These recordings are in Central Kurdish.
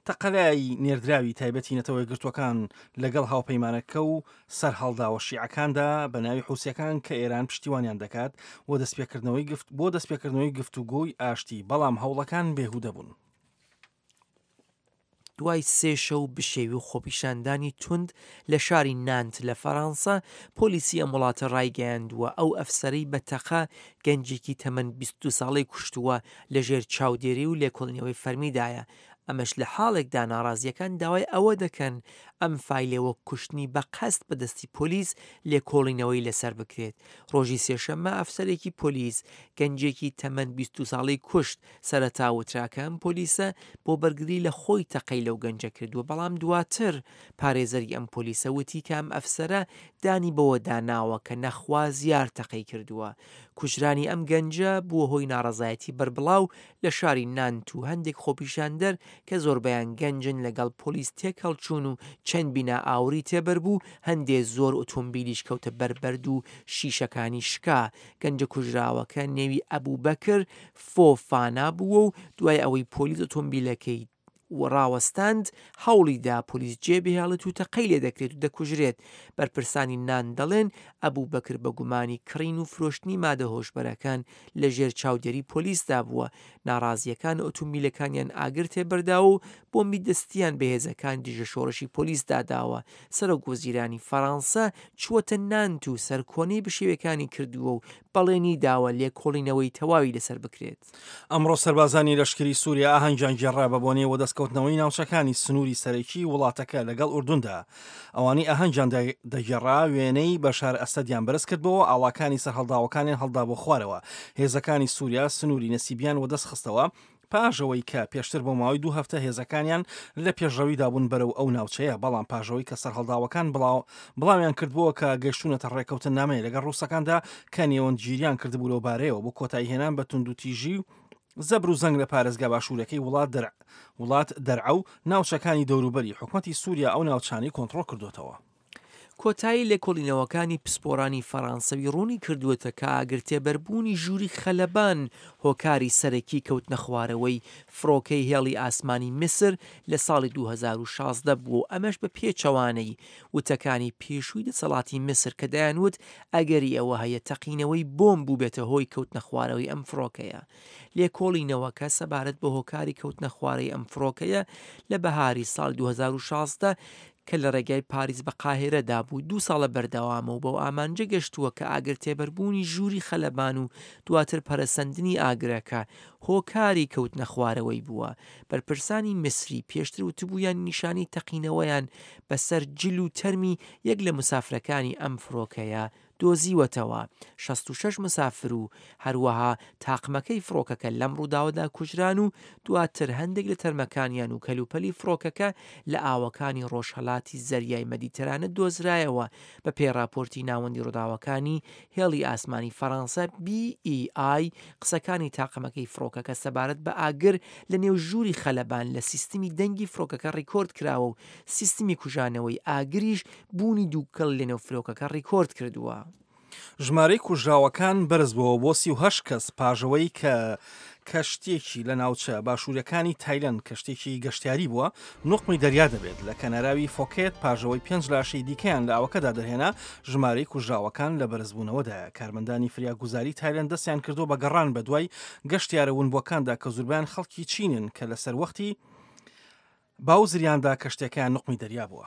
تەقەلای نێردراوی تایبەتی نەتەوەی گرتوەکان لەگەڵ هاوپەیمانەکە و سەر هەڵداوە شیعەکاندا بە ناوی حوسیەکان کە ئێران پشتیوانیان دەکات بۆ دەستپێکردنەوەی گفتوگۆی ئاشتی، بەڵام هەوڵەکان بێهودە بوون. دوای 3 شەو بشێوی و خۆپیشاندانی توند لە شاری نانت لە فەڕەنسا، پۆلیسی ئەم وڵاتە ڕایگەیاندووە ئەو ئەفسەرەی بە تەقە گەنجێکی تەمەن 22 ساڵەی کوشتووە لەژێر چاودێری و لێکۆڵینەوەی فەرمیدایە. ئەمەش لە حاڵێکدا ناڕازیەکان داوای ئەوە دەکەن ئەم فایلێوە کوشتنی بە قەست بەدەستی پۆلیس لێکۆڵینەوەی لەسەر بکرێت. ڕۆژی سێشەممە ئەفسەرێکی پۆلیس گەنجێکی تەمەن 22 ساڵەی کوشت. سەرەتا وتراکە ئەم پۆلیسە بۆ بەرگری لە خۆی تەقەی لەو گەنجە کردووە، بەڵام دواتر پارێزەری ئەم پۆلیسە وتی کە ئەم ئەفسەرە دانی بەوە داناوە کە نەخوازیار تەقەی کردووە. کوژرانی ئەم گەنجە بووە هۆی ناڕەزایەتی بەربڵاو لە شاری نانت و هەندێک خۆپیشاندەر کە زۆربەیان گەنجن لەگەڵ پۆلیس تێکەڵچوون و چەند بینا ئاوری تێبەربوو، هەندێ زۆر ئۆتۆمبیلیش کەوتە بەربەرد و شیشەکانی شکا. گەنجە کوژراوەکە نێوی ئەبوبەکر فۆفانا بووە و دوای ئەوەی پۆلیس ئۆتۆمبیلەکەی ڕاوەستاند هەوڵیدا پۆلیس جێبهێڵێت و تەقەی لێ دەکرێت و دەکوژرێت. بەرپرسانی نان دەڵێن ئەبوبەکر بە گومانی کڕین و فرۆشتنی مادە هۆشبەرەکان لە ژێر چاودێری پۆلیسدا بووە. ناڕازیەکان ئۆتۆمبیلەکانیان ئاگر تێبەرداوە و بۆمبی دەستیان بەهێزەکان دژە شۆڕشی پۆلیس داداوە. سەرۆکوەزیرانی فەڕەنسا چووەتە نانت و سەرکۆنەی بشێوەکانی کردووە و بەڵێنی داوە لێکۆڵینەوەی تەواوی لەسەر بکرێت. ئەمڕۆ سەربازانی لەشکری سووریا ئاهەنگیان گێڕا بە بۆنەوە دەستکەوتنەوەی ناوچەکانی سنووری سەرەکی وڵاتەکە لەگەڵ ئوردوندا. ئەوانی ئاهەنگیان دەگێڕا وێنەی بەشار ئەسەدیان بەرز کردبەوە، ئاڵاکانی سەر هەڵداوەکانیان هەڵدا بۆ خوارەوە. هێزەکانی سووریا سنووری نەسیبیان وەدەست خستەوە پاژەوەی کە پێشتر بۆ ماوەی 2 هەفتە هێزەکانیان لە پێشڕەوی بوون بەرەو ئەو ناوچەیە، بەڵام پاژەوەی کە سەر هەڵداوەکان بڵاویان کردبووە کە گەشتونەتە ڕێکەوتن نامەیە لەگەڵ ڕووسەکاندا کە نێوەندگیریان کردبوو لەو بارەیەوە بۆ کۆتایی هێنان بە توندوتیژی زەبر و زەنگ لە پارێزگا باشوورەکەی وڵات دەرعە و ناوچەکانی دەوروبەری. حکومەتی سووریا ئەو ناوچانی کۆنتڕۆڵ کردوتەوە. کۆتایی لێکۆڵینەوەکانی پسپۆرانی فەڕەنسەوی ڕوونی کردووەتە کە ئاگرتێبەربوونی ژووری خەلەبان هۆکاری سەرەکی کەوتنە خوارەوەی فڕۆکەی هێڵی ئاسمانی میسر لە ساڵی 2016 بوو. ئەمەش بە پێچەوانەی وتەکانی پێشووی دەسەڵاتی میسر کە دەیانوت ئەگەری ئەوە هەیە تەقینەوەی بۆم بوو بێتە هۆی کەوتنە خوارەوەی ئەم فڕۆکەیە. لێکۆڵینەوەکە سەبارەت بە هۆکاری کەوتنە خوارەی ئەم فڕۆکەیە لە بەهاری ساڵ 2016 کە لە ڕێگای پاریس بە قاهێرەدا بوو 2 ساڵە بەردەوامە و بەو ئامانجە گەشتووە کە ئاگرتێبەربوونی ژووری خەلەبان و دواتر پەرەسەندنی ئاگرەکە هۆکاری کەوتنە خوارەوەی بووە. بەرپرسانی میسری پێشتر وتبوویان نیشانی تەقینەوەیان بەسەر جل و تەرمی یەک لە مسافرەکانی ئەم فڕۆکەیە دۆزیوەتەوە. 66 مسافر و هەروەها تاقمەکەی فڕۆکەکە لەم ڕووداوەدا کوژران و دواتر هەندێک لە تەرمەکانیان و کەلوپەلی فڕۆکەکە لە ئاوەکانی ڕۆژهەڵاتی زەریای مەدیتەرانە دۆزرایەوە. بە پێڕاپۆرتی ناوەندی ڕووداوەکانی هێڵی ئاسمانی فەڕەنسا BEI قسەکانی تاقمەکەی فڕۆکەکە سەبارەت بە ئاگر لە نێو ژووری خەلەبان لە سیستمی دەنگی فڕۆکەکە ڕیکۆرد کراوە و سیستمی کوژانەوەی ئاگریش بوونی دووکەڵ لە نێو فرۆکەکە ڕیکۆرد کردووە. ژمارەی کوژراوەکان بەرز بووە بۆ 38 کەس پاژەوەی کە کەشتێکی لە ناوچە باشوورەکانی تایلەند کەشتێکی گەشتیاری بووە نوقمی دەریا دەبێت لە کەناراوی فۆکێت. پاژەوەی 5 لاشەی دیکەیان لە ئاوەکەدا دەرهێنا. ژمارەی کوژراوەکان لە بەرزبوونەوەدایە. کارمەندانی فریاگوزاری تایلەند دەستیان کردو بە گەڕان بە دوای گەشتیارە ونبووەکاندا کە زوربیان خەڵکی چینن کە لەسەر وەختی باوزریاندا کەشتەکەیان نوقمی دەریا بووە.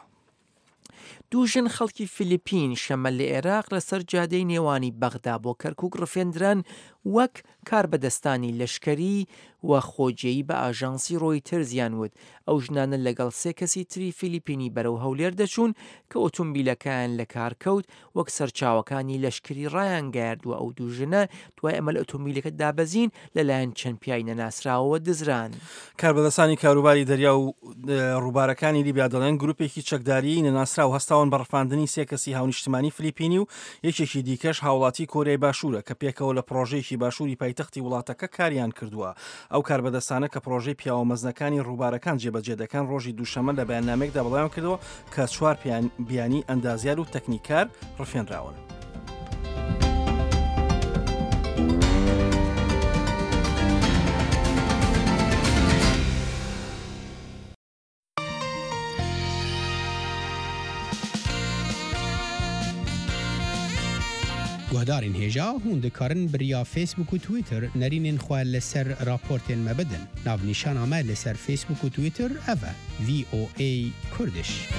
دووژن خەڵکی فیلیپین شەمە لە عێراق لەسەر جادەی نێوانی بەغدا بۆ کەرکووک ڕفێندران وەک کار بەدەستانی لەشکەری و خۆجێی بە ئاژانسی ڕۆیتەر زیانوت. ئەو ژنانە لەگەڵ 3 کەسی تری فیلیپینی بەرەو هەولێر دەچوون کە ئۆتۆمبیلەکان لە کارکەوت وەک سەرچاوەکانی لەشکری ڕایان گەیاردووە. ئەو دووژنە دوای ئەمە لە ئۆتۆمبیلەکە دابەزین لەلایەن چەند پیاوی نەناسراوەوە دزران. کاربەدەستانی کاروباری دەریا و ڕووبارەکانی لیبیا دەڵێن گروپێکی چەکداری نەناسراو هەستاون بە ڕەفاندنی 3 کەسی هاونیشتمانی فیلیپینی و یەکێکی دیکەش هاوڵاتی کۆریای باشوورە کە پێکەوە لە پرۆژەیەکی باشووری پایتەختی وڵاتەکە کاریان کردووە. ئەو کاربەدەستانە کە پرۆژەی پیاوە مەزنەکانی ڕووبارەکان جێبەجێ دەکەن ڕۆژی دووشەمە لە بەیاننامەیەکدا بەڵام کردەوە کە 4 بیانی ئەندازیار و تەکنیکار ڕفێنراون. گهدارین هجا هون دکارن بریا فیسبوک و تویتر نرینین خواه لسر راپورتین مبدن. ناو نیشان آمه لسر فیسبوک و تویتر اوه VOA کردش.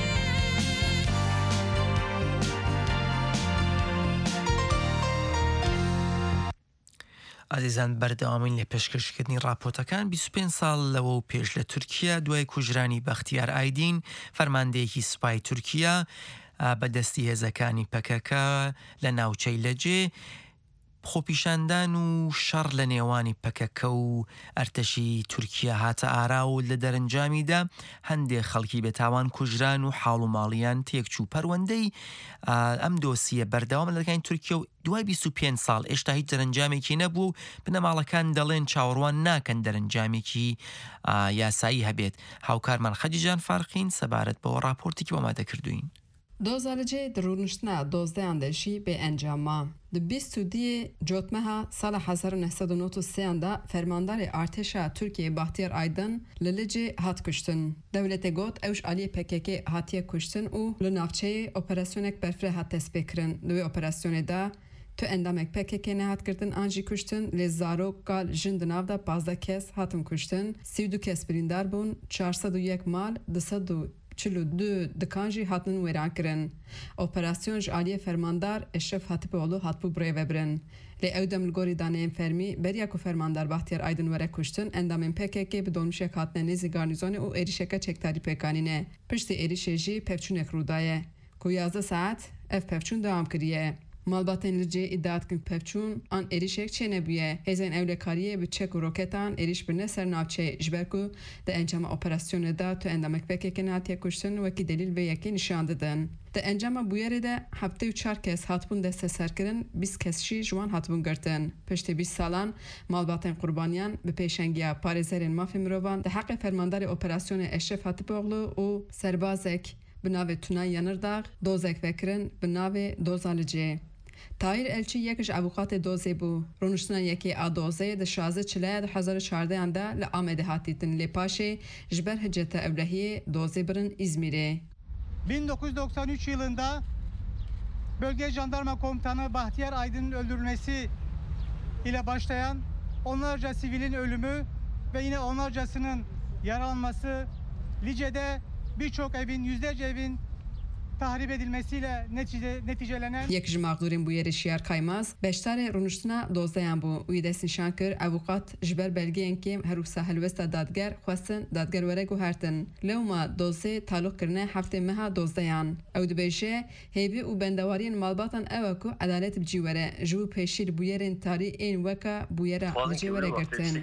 ئازیزان بەردەوامین لە پێشکەشکردنی راپۆرتەکان 25 ساڵ لەوە و پێش لە تورکیا دوای کوژرانی بەختیار ئایدین فەرماندەیەکی سوپای تورکیا بەدەستی هێزەکانی پەکەکە لە ناوچەی لەجێ خۆپیشاندان و شەڕ لە نێوانی پەکەکە و ئەرتەشی تورکیا هاتە ئارا و لە دەرەنجامیدا هەندێک خەڵکی بێتاوان کوژران و حاڵ و ماڵیان تێکچوو پەروەندەی ئەم دۆسیە بەردەوام لە دەرگای تورکیا و دوای 25 ساڵ ئێشتا هیچ دەرەنجامێکی نەبوو و بنەماڵەکان دەڵێن چاوەڕوان ناکەن دەرەنجامێکی یاسایی هەبێت. هاوکارمان خەجیجان فارقین سەبارەت بەوە راپۆرتێکی بۆمادە کردوین. دوزارجê di rûniştina dozdeyan de jî bê encama. Di 22 Cotmeha sala 1993 da fermandarê artêşa Tirkiyeyê Baxtiyar Aydin li Licê hat kuştin. Dewletê got ew ji aliyê PKK hatiye kuştin û li navçeyê operasyonek berfireh hat destpêkirin. Li wê operasyonê da tu endamek PKK nehat kirdin an jî kuştin, lê zarok gal jin di nav da 15 kes hatin kuştin, 32 kes birîndar bûn, 401 mal, 242 dikan jî hatin wêran kirin. Operasyon ji aliyê fermandar Eşref Hatipoğlu hatbû birê vebirin. Lê ew dem li gorî daneyên fermî beriya ku fermandar Baxtiyar Aydin were kuştin, endamên PKK bi dolmuşek hatine nêzî garnîzonê û êrişeka çekdarî pêkanîne. Piştî êrişê jî pevçûnek rûdaye. Ku 11 saet ev pevçûn dewam kiriye. Malbatên Licê iddia dikin pevçûn an êrişek çênebûye. Hêzên ewlekariyê bi çek û roketan êriş birine ser navçeyê ji ber ku di encama operasyonê da tu endamek PKK hatiye kuştin wekî delîl vê yekê nîşan didin. Di encama bûyerê de 74 kes hatbûn desteserkirin, 20 kes jî ji wan hatbûn girtin. Piştî 20 salan malbatên qurbaniyan bi pêşengiya parêzerên mafê mirovan di heqê fermandarê operasyonê Eşref Hatipoğlu û serbazek bi navê Tunay Yanırdağ dozek vekirin bi navê Doza Licê. Tahir Elçi yek ji avukatê dozê bû. Rûniştina yekê a dozê di 16 Çilaya 2014 da li Amedê hat dîtin. Lê paşê ji ber hiceta ewlehiyê dozê birin İzmîrê. 1993 yılında Bölge Jandarma Komutanı Bahtiyar Aydın'ın öldürülmesi ile başlayan onlarca sivilin ölümü ve yine onlarcasının yaralanması, Lice'de birçok evin, yüzlerce evin tahrip edilmesiyle neticelenen Yek ji mağdurên bûyerê Şiyar Kaymaz beşdarê rûniştina dozdeyan bû wî dest nîşan kir avukat ji ber belgeyên kêm herûsa helwesta dadger xwestin dadger were guhertin. Lewma dosê talûq kirine heftê meha dozdeyan. Ew dibêje hêvî û bendewariyên malbatan ew e ku edalet bicî were ji wî pêşî li bûyerên tarî ên weka bûyera Licê were girtin.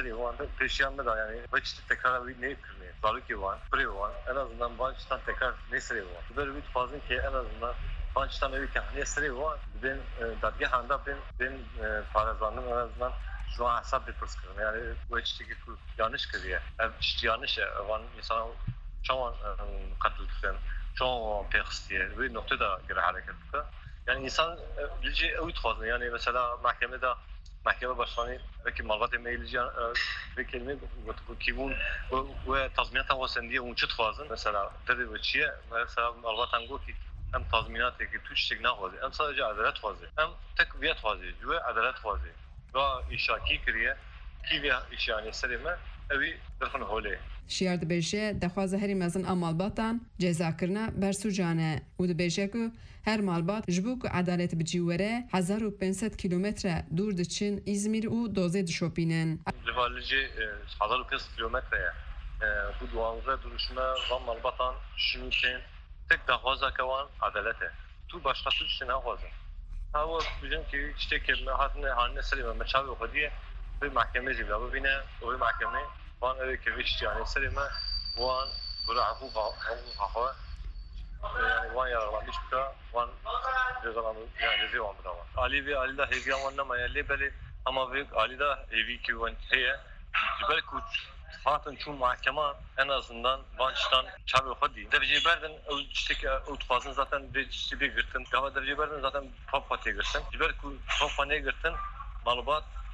Zarıki var, pire var. En azından bançtan tekrar nesri var. Böyle bir fazla ki en azından bançtan öyle ki nesri var. Ben dadgahında ben farazanım en azından şu an hesap bir pırskırım. Yani bu içteki yanlış kırıyor. İşte yanlış var. İnsan çoğun katıldıktan, çoğun pekstiye bir noktada göre hareket ediyor. Yani insan bilgi öğüt fazla. Yani mesela محکمه başkanı belki malbat emelici bir kelime kibun ve tazminat avasendiye unçut fazla mesela dedi ve çiye mesela malbat ango ki hem tazminat ki tuş tekna fazla hem sadece adalet fazla hem tek viyat fazla ve adalet fazla ve işaki kiriye ki ve iş yani selime evi derfan hole Şiyar dibêje dexwaze herî mezin a malbatan cezakirina bersûcane û dibêje ku her malbat ji bo ku edalet bicî were 1500 kilometre dûr diçin İzmîr û dozê dişopînin. Civarlıcı 1500 kilometreye bu duanıza duruşuna van malbatan şunun için tek dexwaza kevan adalete. Tu başka tu için nexwazin. Hava bizim ki işte kelime haline selime meçavi xwediye bir mahkeme zîvla bibîne û bir mahkeme van ev keviş yani selime van böyle hukuk yani van yararlanmış bir van cezalanmış yani cezi var burada. Ali ve Ali da hevi amanna mayalli beli ama ve Ali da hevi ki van heye belki fatın çun mahkeme en azından vançtan çabe xwedi. Derece berden işte utfazın zaten bir girtin. Ama derece berden zaten top patiye girsin. Belki top patiye girtin malumat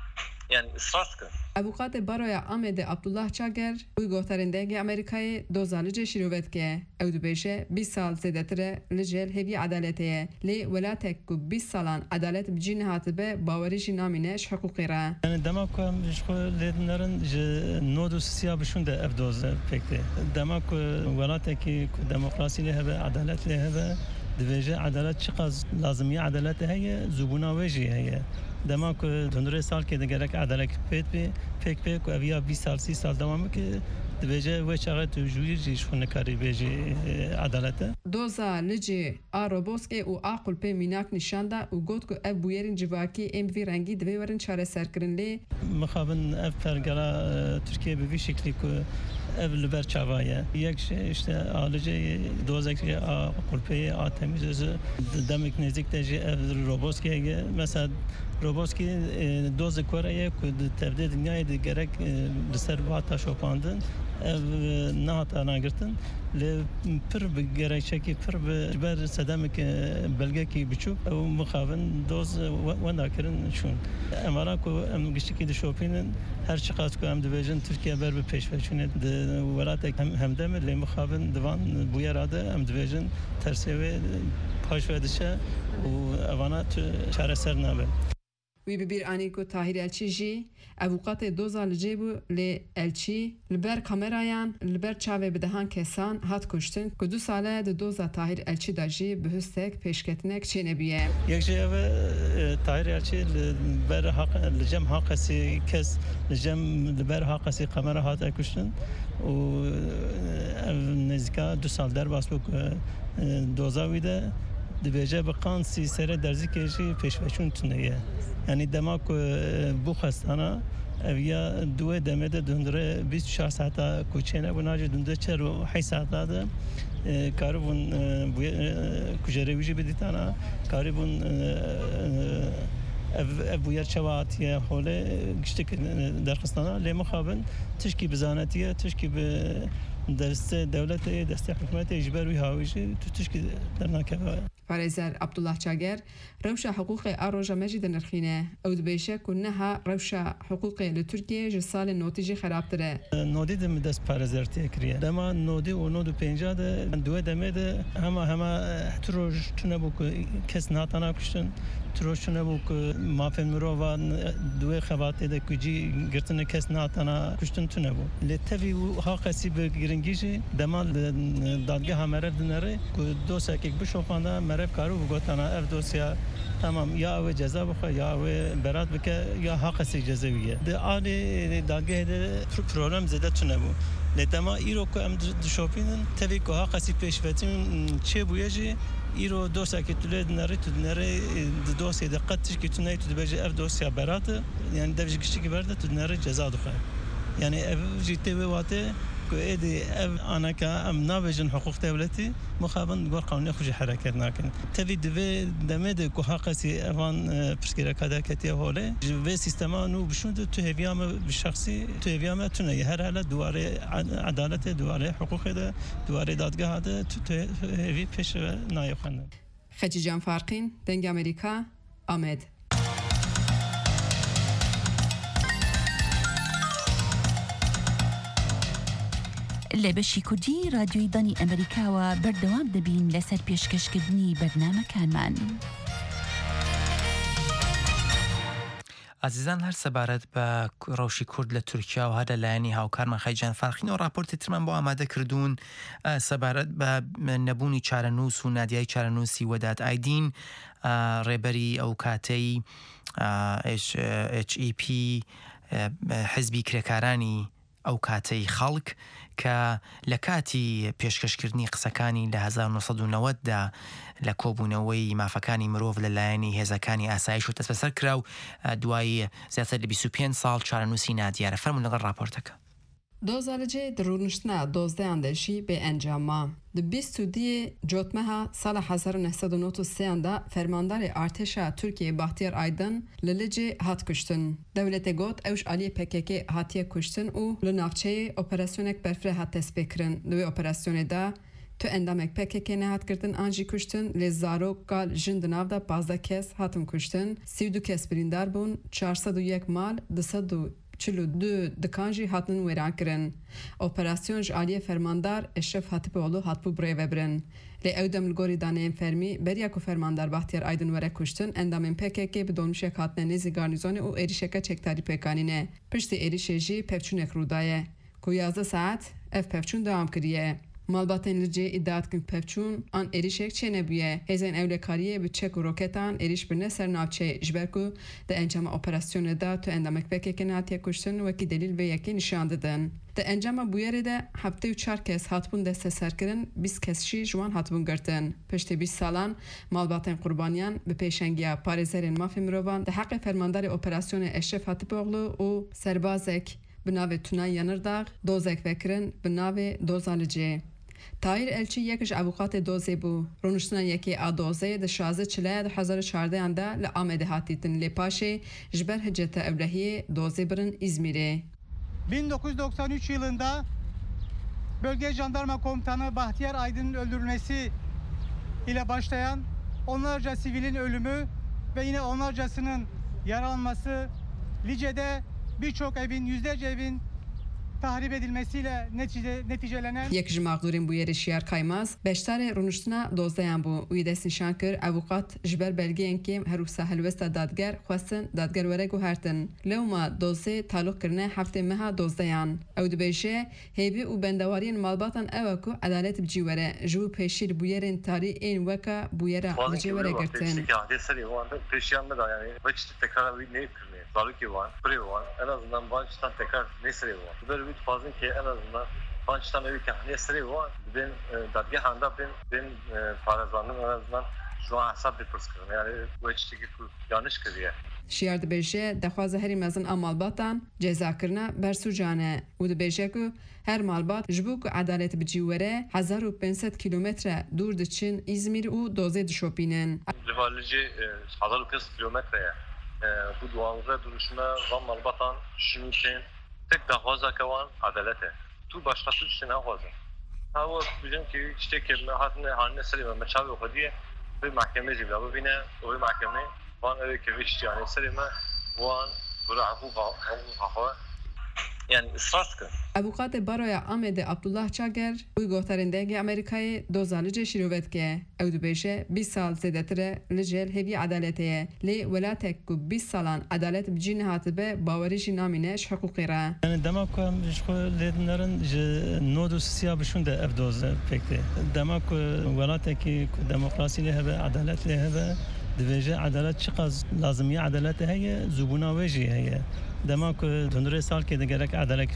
yani ısrar kın. Avukatê Baroya Amedê Abdullah Çager û gohterindeyekê Amerîkayê doza li cê şîrovetkeye. Ew dibêje 20 sal zêdetir e li cêl hêvî edaletê ye. Lê welatek ku 20 salan edalet bi cî nehatibe bawerî jî namîne ji hiqûqê re. Yani demek ki ji lêdinlerin ji nod û siya bişûn de ev doz pek de. Demek ki welatekî ku demokrasî lê hebe, adalet lê hebe, dibêje adalet çiqas lazimiye adalet heye, zûbûna wê jî heye. Demek ki döndürê salkê de gerek adalet pek ku ev ya 20 sal 30 sal devam ki dibêje wê çaxê tu jûyî jî ji xwe nikarî bêjî adalete. Doza li cê a Roboskê û a Qulpê mînak nîşan da û got ku ev bûyerên civakî êm bi vî rengî divê werin çareserkirin lê Mixabin ev pergera Türkiye bi vî şeklî ku ev li ber çavaye. Yek işte alıcı dozek a Qulpê a temizözü demek nezik de jî ev Roboskê mesela Roboskê dozek koreye ku tevde dünyayê de gerek li ser vata şopandin ev nehata nagirtin li pir bi gerekçekî pir bi ber sedemek belgekî biçûk ew mixabin doz wenda kirin çûn. Em ara ku em giştikî dişopînin her çiqas ku em dibêjin Türkiye ber bi pêşveçûnê di welatek hemdemir lê mixabin divan bûyera de em dibêjin tersê wê paş ve dişe û evana çareser nabe. wî bi bîr anî ku Tahîr Elçî jî avukatê doza li cê bû lê Elçî li ber kamerayan li ber çavê bi dehan kesan hat kuştin ku 2 sale di doza Tahîr Elçî da jî bi hustek pêşketinek çê nebiye. Yek jî ev Tahîr Elçî li ber li cem haqesî kes li cem li ber haqesî kamera hat kuştin û ev nêzîka 2 sal derbas bû doza wî de dibêje bi qansî serê derzîkê jî pêşveçûn tuneye. Yani demek bu xestana ev ya duê demê de döndüre 24 saata koçêne bu nacî döndüre 4 saata de karibûn bu kujerê wî jî bidîtana karibûn ev bu yer çawa hatiye holê giştek derxistana lê mixabin tişkî bi zanetiye tişkî bi destê devletê destê hikûmetê ji ber wî hawî jî tu tişkî dernakeve. Parêzer Abdullah Çager rewşa hiqûqê a roja me jî dinirxîne. Ew dibêje ku neha rewşa hiqûqê li Tirkiyeyê ji salên notî jî xerabtir e. Nodî de mi dest parêzertiye kiriye. Dema nodî û nod û pênca de duê demê de hema tu roj tune bû ku kes nehatana kuştin tu roj tune bû ku mafên mirovan duê xebatê de ku cî girtine kes nehatana kuştin tune bû. Lê tevî û haqesî bi giringî jî dema dadgeha merev dinere ku dosyekek bişopanda merev karû bû gotana ev dosya tamam ya ew ceza bixwe ya ew berat bike ya haqesî cezewiye. Di alê dadgehê de problem zêde tune bû. Lê dema îro ku em dişopînin tevî ku haqesî pêşvetin çêbûye jî îro dosyakê tu lê dinere tu dinere di dosyê de qet tişkî tu neyê tu dibêje ev dosya berat e yani dev ji giştikî ber de tu dinere ceza dixwe. Yani ev jî tê wê watê ku êdî ev aneka em nabêjin hiqûq devletî mixabin gor qanûnê xwe jî hereket nakin. Tevî divê demê de ku haqesî evan pirsgirêka de ketiye holê ji vê sîstema nû bişûn de tu hêviya me bi şexsî tu hêviya me tune her hele duwarê edaletê duwarê hiqûqê de duwarê dadgeha de tu hêvî pêş nayê xwe. Xecîcan Farqîn, Dengê Amerîka, Amed. لە بەشی کوردی رادیۆی دانی ئەمریکاوە بەردەوام دەبین لەسەر پێشکەشکردنی بەرنامەکانمان. ئازیزان هەر سەبارەت بە ڕەوشی کورد لە تورکیا و هەر لەلایەنی هاوکارمان خەیجان فارقین و راپۆرتی ترمان بۆ ئامادە کردوون سەبارەت بە نەبوونی چارەنووس و نادیای چارەنووسی وەداد ئایدین ڕێبەری ئەو کاتەی HEP حزبی کرێکارانی ئەو کاتەی خەڵک کە لە کاتی پێشکەشکردنی قسەکانی لە 1990دا لە کۆبوونەوەی مافەکانی مرۆڤ لەلایەنی هێزەکانی ئاسایش و دەست بەسەر کرا و دوای زیاتر لە 25 ساڵ چارەنووسی نادیارە. فەرموون لەگەڵ راپۆرتەکە. Doza li cê di rûniştina dozdeyan de jî bê encama. Di 22 Cotmeha sala 1993 da fermandarê artêşa Tirkiyeyê Bahtiyar Aydin li Licê hat kuştin. Dewletê got ew ji aliyê PKK hatiye kuştin û li navçeyê operasyonek berfirê hat destpêkirin. Li wê operasyonê de تو اندامک PKK نهات کردن آنجی کشتن لی زارok کال جند ناو دا 15 کس هاتم کشتن 32 کس بریندار بون 401 مال 242 دکانجی هاتن ویران کرن. اپراسیون جالیه فرماندار اشرف هاتپولو هاتپو برای وبرن. لی اودم لگوری دانه فرمی بریا کو فرماندار بختیار آیدن وره کشتن اندام PKK به دونمشک هاتن نیزی گارنیزون او ایریشک چکتاری پیکانینه. پشت ایریشه جی پفچونک رودایه. کو 11 ساعت اف پفچون دوام کریه. مالباتن لجه ادعات کن پفچون آن ایریشک چه نبیه هزین اولکاریه به چک و روکتان ایریش برنه سر ناوچه جبرکو ده انجام اپراسیون دا تو اندامک PKK نهاتیه کشتن وکی دلیل و یکی نشان دادن. ده انجام بویره ده هفته و 4 کس هاتبون دسته سر کرن 20 کسشی جوان هاتبون گرتن. پشت 20 سالان مالباتن قربانیان به پیشنگیا پارزرین مافی مروان ده حق فرماندار اپراسیون اشرف هاتپوغلو و سربازک به ناو تونای ینرداغ دوزک وکرن به ناو دوزالجه. تایر الچی یکش ابوقات دوزه بو. رونشتنا یکی آدوزه ده 16/2014 انده لآمده هاتیتن لپاشه جبر هجت اولهی دوزه برن İzmir'e. 1993 yılında Bölge Jandarma Komutanı Bahtiyar Aydın'ın öldürülmesi ile başlayan onlarca sivilin ölümü ve yine onlarcasının yaralanması, Lice'de birçok evin, yüzlerce evin tahrip edilmesiyle neticelenen یک جماغدورین بو یریشیار کایماز بشتر رونشتنا دوزدیان بو وی دست نشان کر ابوقات جبر بلگین که هرو ساحل وست دادگر خواستن دادگر وره گوهرتن لوما دوزه تعلق کرنه هفته مها دوزدیان او دبیشه هیبی و بندوارین مالباتن اوکو عدالت بجیوره جو پیشیر بو یرین تاری این وکا بو یره بجیوره گرتن Zaruki var, Priv var. En azından Banç'tan tekrar Nesri var. Böyle bir fazla ki en azından Banç'tan öyle ki Nesri var. Ben dadgahanda ben parazandım en azından şu an hesap bir pırskırım. Yani bu içteki yanlış kırıyor. شیار دبیجه دخوازه هری مزن مالباتان جزا کرنا برسوجانه و دبیجه که هر مالبات جبو که عدالت بجیوره 1500 کیلومتر دور دچین İzmir و دوزه دشوپینن. Civarlıcı 1500 kilometreye bu duanıza duruşuna van malbatan şunun için tek davaza kavan adalete. Tu başkası için ne olacak? Ha o bizim ki işte kelime haline selime meçavi okudiye bir mahkeme zibla bu bine o bir mahkeme van öyle ki işte yani selime van bırakı hava yani ısrar kı. ابوقات برای آمده عبدالله چاگر وی گوهرندگی آمریکایی دوزالج شروعت که او دبیشه 20 سال زیادتره لجل هوی عدالتیه لی ولاتک کو 20 سالان عدالت بجین هاتبه باوریش نامینش حقوقی را. Yani demek ki ledenlerin nodu siyabışın da evdoz pekti. Demek ki velateki demokrasiyle hebe adaletle hebe dveje adalet çıkaz lazımya adalet heye zubuna veji heye. Demek ki döndüre sal ki de gerek adalet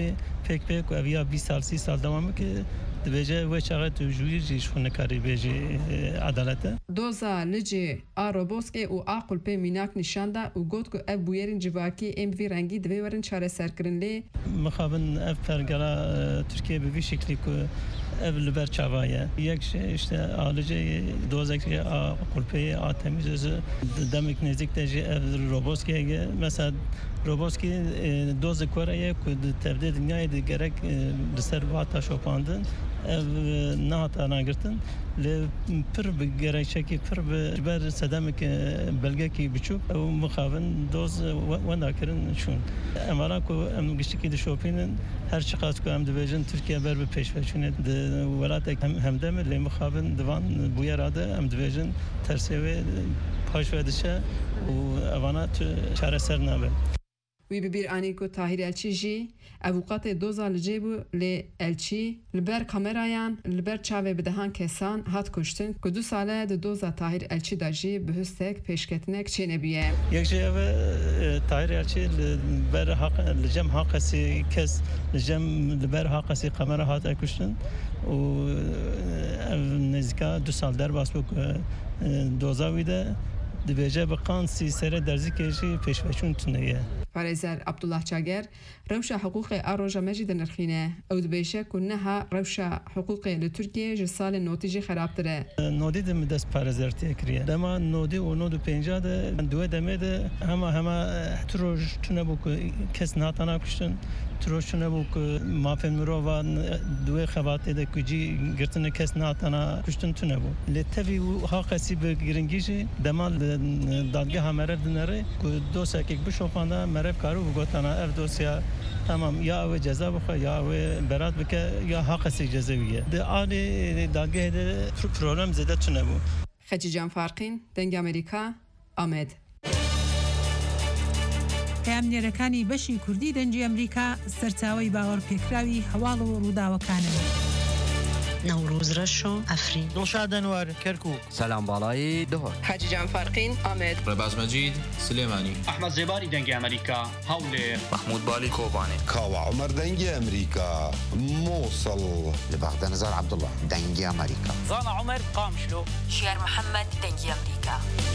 pek ve evya 20 سال 30 سال devam ki dveje ve çağat juji şunu kari beji adalete. Doza lici aroboske u aqul pe minak nişanda u got ku ev buyerin civaki em vi rengi dve verin çare serkirinli. Mexabin ev pergala Türkiye bir şekli ku ev liber çavaya. Yek şey işte alıcı dozek aqul pe atemiz demek nezik de ev roboske mesela Roboski doze Kore'ye tevde dünyayı gerek ser vata şopandın ev nahata girtin le pir gerekçeki pir ber sedemek belge ki biçuk ev muxavin doz ve nakirin şun emara ko em gişteki de şopinin her çıkaz ko em dibejin Türkiye ber bir peşveçune de velatek hem de le muxavin divan bu yerade em dibejin terseve paşvedişe u evana çareser nabe. وی ببیر آنی کو طاهر الچی جی ابوقات دوزا لجیبو لی الچی لبر کامرایان لبر چاوه بدهان کسان هات کشتن که 2 ساله ده دوزا طاهر الچی دا جی بهستک پیشکتنک چه نبیه. یک جی اوه طاهر الچی لبر لجم حاقسی کس لجم لبر حاقسی کامرا هات کشتن و نزدیکا 2 سال در باس بک دوزا ویده دبیجه بقان سی سر درزی کشی پیشوشون تنیه. پارێزەر عەبدوڵڵاه چاگەر ڕەوشە حقوقی ئاڕۆژە مەژی دەنرخینە ئەو دبێشە کونەها ڕەوشە حقوقی لە تورکیە ji salên notî خراپتره نودی دم دست پارێزەرتیە کریە دەما 95 دوێ دەمێ de hema troj tune bû ku kes natana kuştin troj tune bû ku mafên mirovan duê xebatê de ku cî girtine kes natana kuştin tune bû lê tevî ha qesî bi giringî jî dema dadgeha merev dinere ku dosyekek bişofanda merev karû bû gotana ev dosya tamam ya ew ceza bixwe ya ew berat bike ya ha qesî cezeviye di alê dadgehê de problem zêde tune bû. Xecî Can Farqîn Deng Amerîka Amed پامنێرەکانی بەشی کوردی دەنجی ئەمریکا سەرچاوی باوەڕپێکراوی هەواڵ و ڕووداوەکانن. نوروز رشو افرین دڵشاد ئەنوەر کەرکووک سەلام باڵایی دهۆر حاجی جان فارقین ئامێد ڕێباز مەجید سلێمانی ئەحمەد زێباری دەنگی ئەمریکا هەولێر محمود بالی کۆبانێ کاوە عومەر دەنگی ئەمریکا مووسڵ لە بەغدە نەزار عەبدوڵڵا دەنگی ئەمریکا زانا عومەر قامشلۆ شیار محەممەد دەنگی ئەمریکا.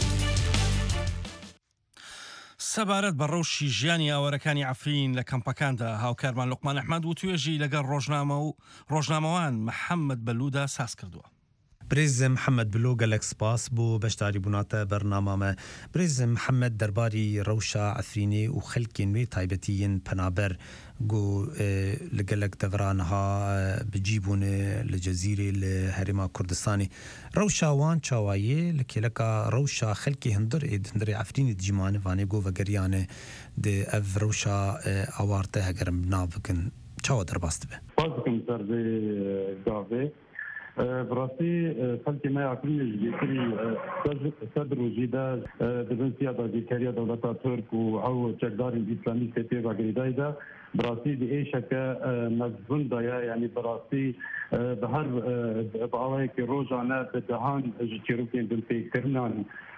سەبارەت بە ڕەوشی ژیانی ئاوەرەکانی عەفرین لە کەمپەکاندا هاوکارمان لوقمان ئەحمەد و توێژی لەگەڵ ڕۆژنامەوان محەممەد بەلوودا ساز کردووە. برێز محەممەد بلۆ گەلێک سپاس بۆ بەشداری بووناتە بەرنامامە. برێز محەممەد دەرباری ڕەوشە عەفرینێ و خەلکێ نوێ تایبەتیین پەنابەر گو لەگەلک دەڤرانها بجیبوونێ لە جەزیرێ لە هەرێما کوردستانی ڕەوشاوان چاوایێ لە کێلەکە ڕەوشە خەلکی هەندرێ عەفرینی دیجیمانە وانێ گۆ vەگەریانێ دێ ئەڤ ڕەوشە ئەوارتە هەگەرم بنا بکن چاوە دەرباست بێ. بازکم سەردێ گاوێ براستی خلکی ما عقلی جدیدی صدر وجیده دبن سیاده دیکریا دولت ترک و او چکدار اسلامی سپی و گریدایده براستی دی ایشکه مزبون دایا یعنی براستی به هر باوی که روزانه به دهان چیروکین دل پیکرنان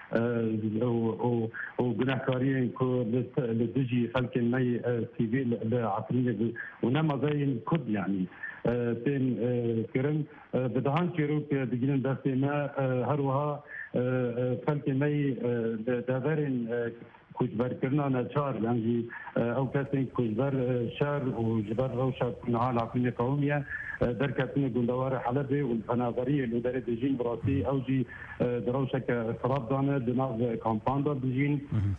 و گناهکاری که لدجی خلک نی سیویل لعفرین و نمازین کد یعنی تین کرن بدهان چیروک دیگرن دستی ما هر وها خلک نی دادرین کجبر کردن چار یعنی او کسی کجبر شهر و جبر روشا کنها لعفرین قومیه در کتن گندوار حلبه و الفناغری الاداره دجین براسی او جی دروشا که خراب دانه دناغ کامپان دا دجین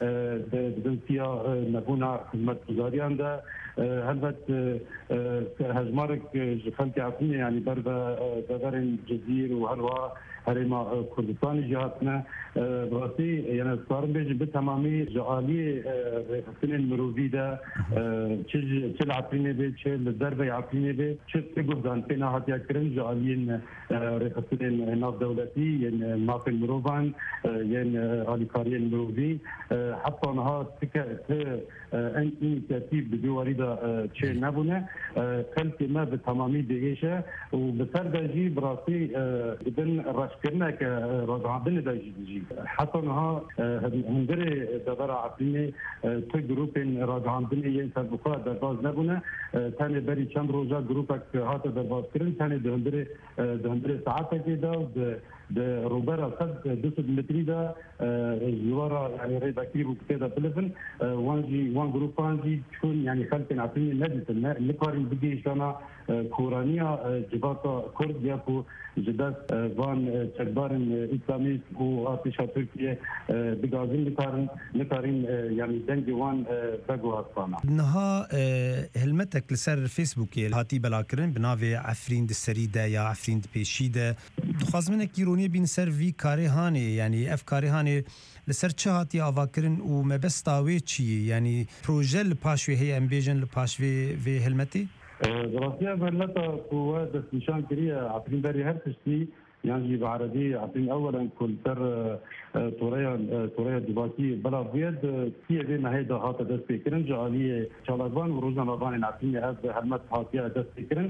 دنسیا نبونا خدمت گزاریان دا هلبت هجمارک خلق عفرین یعنی بر دادرین جزیر و هلوا هرما کردستانی جهاتنا براسی یعنی سارم بیش به تمامی جعالی رفتن مروزی دا چه العفرینه به چه الضربه عفرینه به چه تقصدان فينا هاتيا كرن جعالين رفتن ناف دولتي ين مافن مروفان ين عليكارين مروزي حتى انها ان انيشيتيف بدواري دا چه نبونه خلق ما بتمامي ديشه وبسر داجي براسي بدن رشكرنا كرضعبن داجي حتى انها هندري دبر عفريني تو جروب رضعبن ين سبقا درباز نبونه ثاني بري چند روزا جروبك هات درباز كرن ثاني دهندري ساعات كده د روبرا صد 200 متر ده جوارا يعني ريباكي وكده بلفن وان جروب وانجي تكون يعني خلق عفريني ندت نقارن بدي شانا كورانيا جباتا كرد ياكو جداس وان تكبارن اسلامي واتشا تركيا بغازين نقارن يعني دنجي وان بغو هاسانا نها هلمتك لسر فيسبوك هاتي بلاكرن بناوي عفرين دسريده يا عفرين بيشيده دخواز منك يروني بين سر في كاري هاني يعني اف كاري هاني لسر چه هاتی آواکرن و مبستاوی چیه یعنی پروژه لپاشوی هی امبیجن لپاشوی وی هلمتی؟ دراسية بلتا قوة دست نشان كريه عفرين بري هر تشتي يعني بعربي عفرين اولا كل سر طوريا دباكي بلا بيد كيه بين هيدا هاتا دست بكرن جعالية شالابان وروزنا مبان عفرين هذا هلمت هاتيا دست بكرن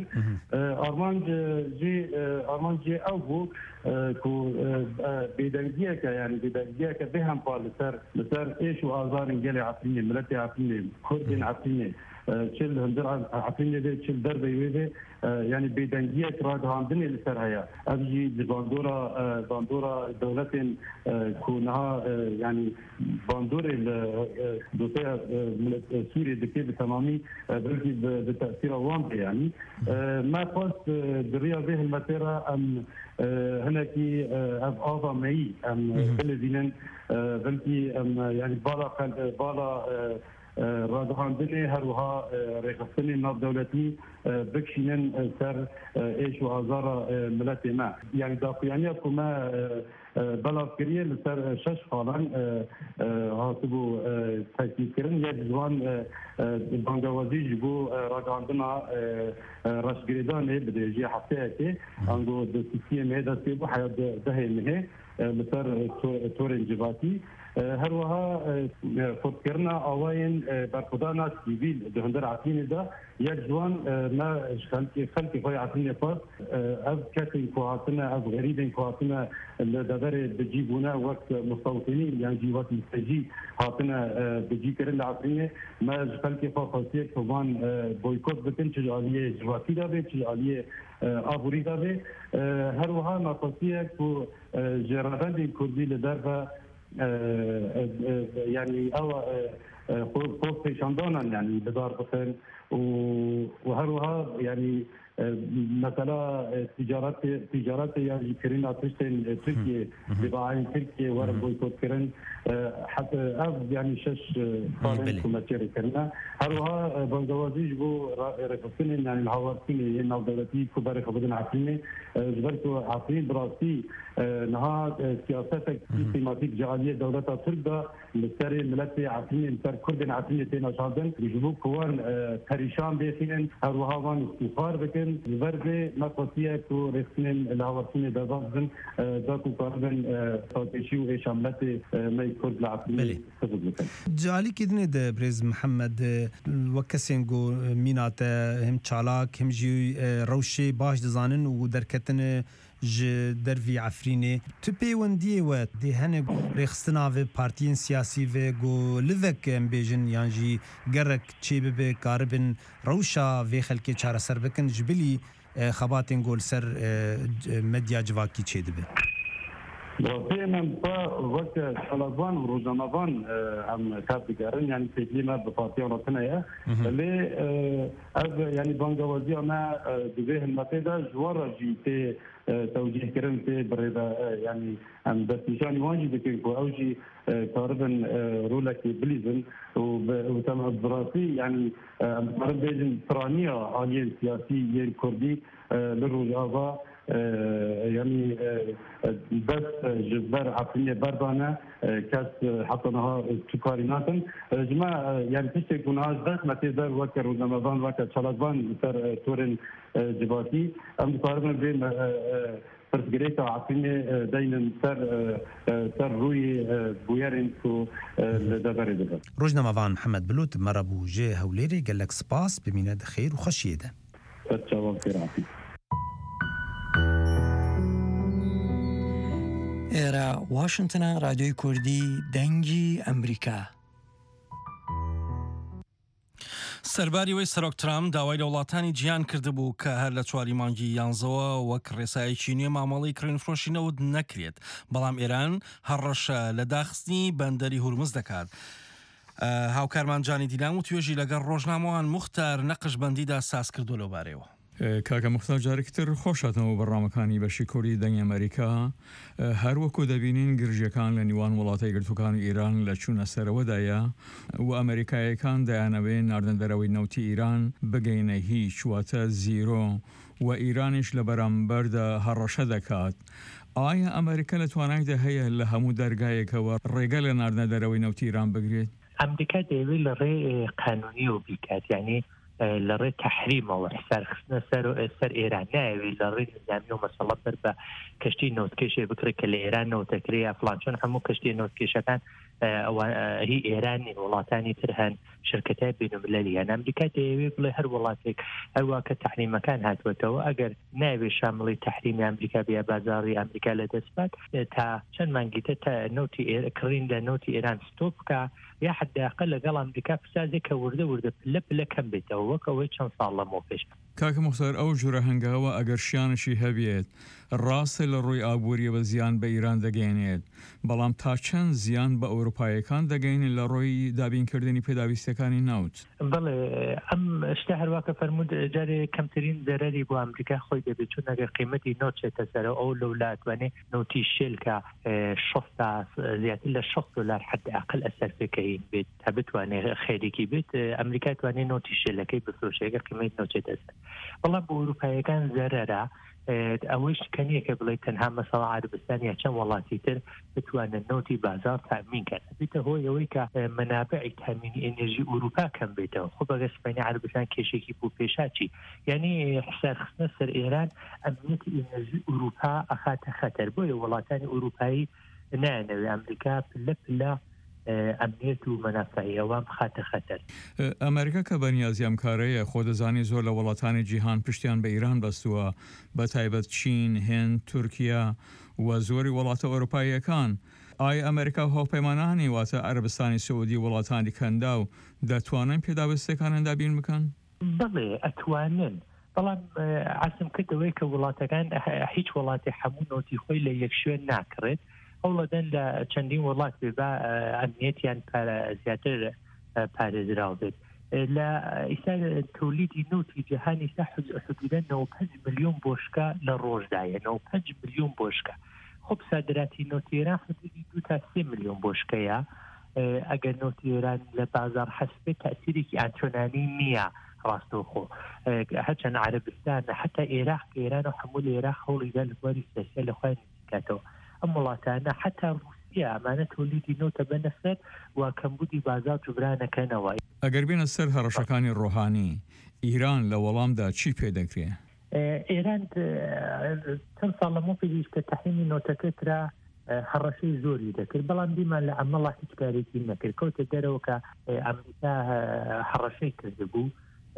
ارمان جي اوهو كو بيدنجيك يعني بيدنجيك بهم قال لسر ايش وازار انجلي عفرين ملتي عفرين كردين عفرين چل هندر عفرین ده چل در بیوه يعني بدنجية رادهاندن السرعية أبجي باندورا دولة كونها يعني باندور الدوسية سوريا دكتور بتمامي بلكي بتأثير وام يعني ما قصد دريا به المتيرة أم هناكي أفضل معي أم بلدينن بلكي أم يعني بالا رادهاندني هروها رخصتني ناب دولتي بكشينن سر ايش وازار ملتي ما يعني دافعانية كما بلافكرية لسر شش خالان هاتبو تحقيق كرن يجوان بانجوازي جبو رادهاندنا رشگريدان بدرجة حفتة انگو دستيسية مهدا سيبو حياة دهي مهي لسر تورن جباتي هروها فكرنا اوين برخدانا سيفيل دهندر عتين ده يجوان ما خلق خوي عتين فاس از كاتين كواتنا از غريبين كواتنا الدبر بجيبونا وقت مستوطنين يعني جيوات مستجي هاتنا بجي كرن عتين ما خلق فاسيه كمان بويكوت بكن تجاليه جواتي ده بتجاليه ابوري ده هروها ما فاسيه كو جرادين كردي لدربه يعني او فوق شاندانا يعني بدار بخير وهروها يعني مثلا تجارات يعني كرين اتشتن تركيا بباعين تركيا ورا بويكوت كرين حتى اف يعني شش فارن كوماتيري كرنا هروها بنجوازي جو رفقين يعني الهوارتين يعني دولتي كبار خبرنا عقلي جبرتو عقلي براسي نها سياستك سيستماتيك جعليه دوله تركيا مستري ملتي عقلي مستر كردن عقلي تينا شادن يجبو كوان بريشان بيخين هروها وان استفار بكن ورده نقصيه تو رسمن الهوارتين دازن ذاكو كاربن صوتشي وشاملت ما كرد العقلي جالي كدني ده بريز محمد وكسينغو مينات هم چالاك هم جي روشي باش دزانن و دركتن ج درفي عفريني تبي وندي و دي هن رخصنا في بارتيين سياسي في جو لفك امبيجن يانجي جرك تشيب به كاربن روشا في خلكي چار سر بكن جبلي خباتين گول سر مديا جواكي تشيدبه فعلا وقت شلازوان وروزناموان هم كابتن يعني تكليمه بفاتيون ركنيه اللي يعني بانجوازي انا بذه المتدا جوار جيتي توجيه كرنتي بريده يعني ام بسيشاني واجب كيكو اوجي تقريبا رولك بليزن وتم دراسي يعني بيجن ترانيه عاليه سياسيه كردي للرجاء يعني بس جبر عقلية بردانة كاس حتى نها تكاريناتن جماعة يعني تشتي كونها بس ما تقدر وكر ونمضان وكر شلازبان سر تورن جباتي أم تقريبا بين فرسجريتا عقلية دايما سر روي بويرين كو لدبر دبر روجنا مافان محمد بلوت مرابو جي هوليري قال لك سباس بميناد خير وخشيده تشاور خير عافية ئێرە واشنگتنە رادیۆی کوردی دەنگی ئەمریکا. سەرباری وەی سەرۆک ترامپ داوای لە وڵاتانی جیان کردبوو کە هەر لە 4 مانگی 11 وەک ڕێسایەکی نوێ مامەڵەی کرێنفرۆشینەوە نەکرێت، بەڵام ئێران هەڕەشە لە داخستنی بەندەری هورمز دەکات. هاوکارمان جانی دیلام و توێژی لەگەڵ ڕۆژنامەوان موختار نەقش بەندیدا ساز کردو لەو بارەوە. کاکە مختار جارێکتر خۆشاتەوە بەڕامەکانی بەشی کوردی دەنگی ئەمریکا هەروەکو دەبینین گرژیەکان لە نیوان وڵاتای گرتوەکانی ئیران لە چوونە سەرەوەدایە و ئەمریکایەکان دەیانەوێت ناردەندەرەوەی نەوتی ئیران بگەینە هیچ واتە زیرۆ و ئیرانیش لە بەرامبەردا هەڕەشە دەکات. ئایا ئەمریکا لە توانایدا هەیە لە هەموو دەرگایەکەوە ڕێگە لە ناردەندەرەوەی نەوتی ئیران بگرێت؟ ئەمریکا دەیەوێت لە ڕێ قانونی و بیکات، یعنی لەڕێ تەحریمەوە حسارخستنە سەر ئێران نایەوێت لە ڕێ نظامی و مەسەڵە بەر بە کەشتی نەوتکێشێ بکرێت کە لە ئێران نەوتەکرێ یا فڵان چۆن هەموو کەشتی نەوتکێشەکان هی ئێرانی وڵاتانی تر هەن شرکتای بینالمللیان ئەمریکا دەیەوێت بڵێ هەر وڵاتێک هەروە کە تحریمەکان هاتووەتەوە ئەگەر ناوێ شامڵی تحریمی ئەمریکا بیا بازاڕی ئەمریکا لە دەستبات تا چەند مانگیتە تا نوتی کڕین لە نوتی ئێران ستۆپ بکە یا حداقل لەگەڵ ئەمریکا پسازێک کە وردە پلە پلە کەم بێتەوە وەک ئەوەی چەند ساڵ لەمەوە پێش. کاکە مختار ئەو جورە هەنگاوە ئەگەر شیانشی هەبێت ڕاستە لە ڕووی ئابوووریە بە زیان بە ئیران دەگەێنێت بەڵام تا چەند زیان بە ئەوروپایەکان دەگەینێت لە ڕۆی دابینکردنی پێداویستەکانی ناوت. بڵێ ئەم شتە هەروواکە فەرمود جارێ کەمترین زەرەری بۆ ئەمریکا خۆی دەبێت چون ئەگەر قیمەتی نۆت چێتە سەرەوە ئەو لەولاتوانێ نوتی شێلکە زیاتر لە $60 حداقل ئەسەر پێکەین بێت تا بتوانێت خێریکی بێت ئەمریکا توانێت نوتی شێلەکەی بفرۆشێگە قیمەتی نۆت چێتە سەر. بەڵام بۆ ئەوروپایەکان زەرەرە ئەوەش کەنیەکە بڵێ تەنها مەسەڵ عربستان یا چەند وڵاتی تر بتوانن نوتی بازار تامینکەن بێتە هۆی ئەوەی کە منابعی تامینی ئێنێژی ئوروپا کەم بێتەوە خۆ بەگە سپانی عربستان کێشێکی بۆ پێشاچی یعنی حسارخستنە سەر ئێران ئەمنیەتی ئێنێژی ئوروپا ئەخاتە خەتەر بۆیە وڵاتانی ئوروپایی نایەنەوێ ئەمریکا پلە پلە ئەمنیەت و مەنافعیەوە بخاتە خەتەر. ئەمریکا کە بەنیازی ئەم کارەیە خۆ دەزانی زۆر لە وڵاتانی جیهان پشتیان بە ئیران بەستووە بە تایبەت چین، هێند، تورکیا و زۆری وڵاتە ئەوروپاییەکان. ئایا ئەمریکا و هاوپەیمانانی واتە عەربستانی سعودی وڵاتانی کەندا و دەتوانن پێداویستەکانیان دابین بکەن؟ بڵێ ئەتوانن. بەڵام عەزم کردەوەی کە وڵاتەکان هیچ وڵاتی هەموو نۆتی خۆی لە یەک شوێن ناکڕێت هەوڵەدەن لە چەندین وڵات بێ بە ئەمنیەتیان زیاتر پارێزراو بێت. لە ئیسا تۆلیدی نوتی جیهانی سا حدودەن 95 ملیۆن بۆشکە لە ڕۆژدایە 95 ملیۆن بۆشکە. خۆ سادراتی نۆتی ئێران حدودی 2 تا 3 ملیۆن بۆشکەیە ئەگەر نۆتی ئێران لە بازار حەسبێت تەئسیرێکی ئانچۆنانی نییە ڕاستەوخۆ هەرچەند عەربستان حتا عێراق ئێران و هەموو لە عێراق هەوڵیدا لە بواری سیاسی لە خوای نزیکاتەوە ئەم وڵاتانە حتا رووسیا ئەمانە تۆلیدی نۆتە بەنە سەر و کەمبودی بازار جوبرانەکەنەوە. ئەگەر بێنە سەر هەڕەشەکانی ڕۆحانی ئیران لە وەڵامدا چی پێدەکرێ؟ ئێران چەند ساڵ لەمەوە پێویستە تەحریمی نۆتەکەترا هەڕەشەی زۆری دەکرد بەڵام دیمان لە ئەمەڵا هیچ کارێکی نەکرد کەوتە دەرەوە کە ئەمریکا هەڕەشەی کردبوو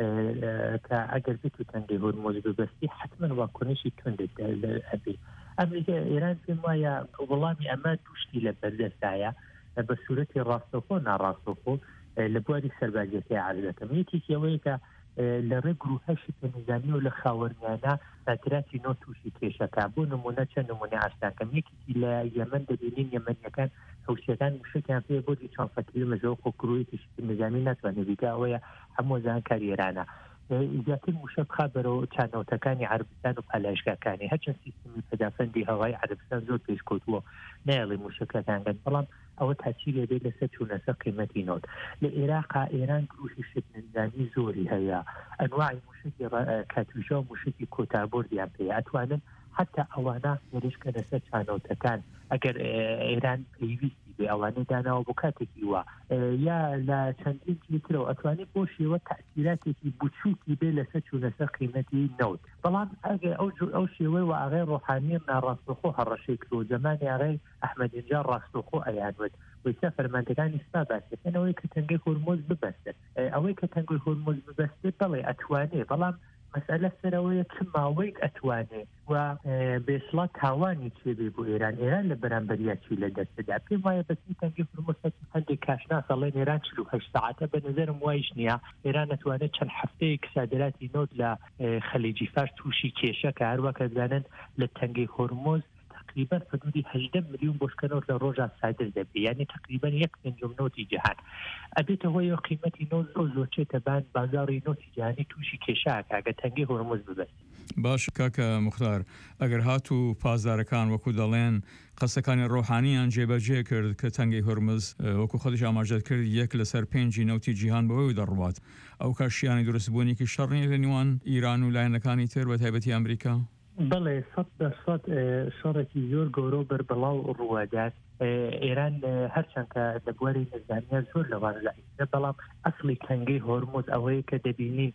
کە ئەگەر بێت و تەنگی هۆرمۆز ببەستی حتمما واکۆنشی توندت ئەبێ. ئەمریکا ئێران پێم وایە وەڵامی ئەمە دوشتی لە بەردەستایە بە سوورەتی ڕاستەخۆ ناڕاستەخۆ لە بواری سەربازیەتی عەربەکەم یەکێکی ئەوەیە کە لە ڕێ گروهەشی نظامی و لە خاوەنیانە ساتراتی نۆ تووشی کێشەکە بۆ نمونە چەند نمونە ئاساکەم یەکێکی لە یەمەن دەبینین یەمەنیەکان حوسیەکان مشکیان پێ بۆ چەند فەتری مەزەوە خۆکروی نظامی ناتوانێت بیکە ئەوەیە هەموو زانکاری ئێرانە زیاتر موشە بخا بەرەوە چانەوتەکانی عەربستان و پالایشگاکانی هەرچەند سیستمی پەدافەندی هەوای عەربستان زۆر پێشکەوتووە نایڵێ موشەکەتانگەن بەڵام ئەوە تاچی لێ بێت لەسەر چوونەسەر قیمەتی نۆت. لە عێراقا ئێران گروهی شت نظامی زۆری هەیە ئەنواعی موشکی کاتوژە و موشکی کۆتابۆردیان پێ ئەتوانن حتا ئەوانە هێرشکە لەسەر چانەوتەکان ئەگەر ئێران پێویستی بێ ئەوانەی داناوە بۆ کاتێکی وە یا لە چەندین ترەوە ئەتوانێت بۆ شێوە تەئسیراتێکی بچووکی بێ لەسەر چوونەسەر قیمەتی نەوت. بەڵام ئەگەر ئەو شێوەی و ئاغای ڕۆحانیە ناڕاستەخۆ هەڕەشەی کرد زمانی ئاغای ئەحمەدینجا ڕاستەخۆ ئەیانوت ویسا فەرمانندەکانی ستا باسەکەن ئەوەی کە تەنگەی هۆرمۆز ببەستن ئەوەی کە تەنگەی هۆرمۆز ببەستێت بەڵێ ئەتوانێ بەڵام مەسئلە سەرەوەیە چ ماوەیەک ئەتوانێ و بێسڵا تاوانی چێبێ بۆ ئێران لە بەرامبەریاچی لە دەستدا پێم وایە بەسی تەنگی هۆرمۆز هەندێک کاشنا سەڵێن ئێران 48 ساعتە بە نظرم وایش نییە ئێران نەتوانێت چەند هەفتەیەک صادراتی نۆت لە خەلیجی فارس تووشی کێشەکە هەروەکە دەزانن لە تەنگی هۆرمۆز تقریبا حدودی 18 ملیۆن بۆشکەنەوە لە ڕۆژە صادر دەبێت یعنی تقریبا 1 پێنجم نۆتی جیهان ئەبێتە هۆی قیمەتی نۆت زۆر چێتە بان بازاڕی نۆتی جیهانی تووشی کێشەکە ئەگە تەنگی هۆرمۆز ببەست. باش کاکە مختار ئەگەر هاتوو پازارەکان وەکو دەڵێن قەسەکانی ڕۆحانیان جێبەجێ کرد کە تەنگی هۆرمز وەکو خۆدیش ئاماژەت کرد 1 لەسەر 5 نەوتی جیهان بەوەی دەڕوات ئەو کاشیانی دروستبوونیکی شەڕنی لە نێوان ئیران و لایەنەکانی تر بە تایبەتی ئەمریکا؟ بەڵێ 100% شەڕێکی زۆر گەورە بەربەڵاو ڕوادات ئێران هەرچەند کە لە بواری نظامیە زۆر لەوان لە بەڵام ئەسڵی تەنگەی هۆرمۆز ئەوەیە کە دەبینین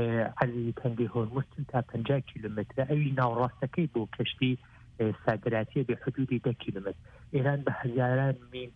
عەرزی تەنگەی هۆرمۆز تا 50 کیلومترە ئەوی ناوڕاستەکەی بۆ کەشتی سادراتی بە حدودی 10 کیلومتر ئێران بە هەزاران میل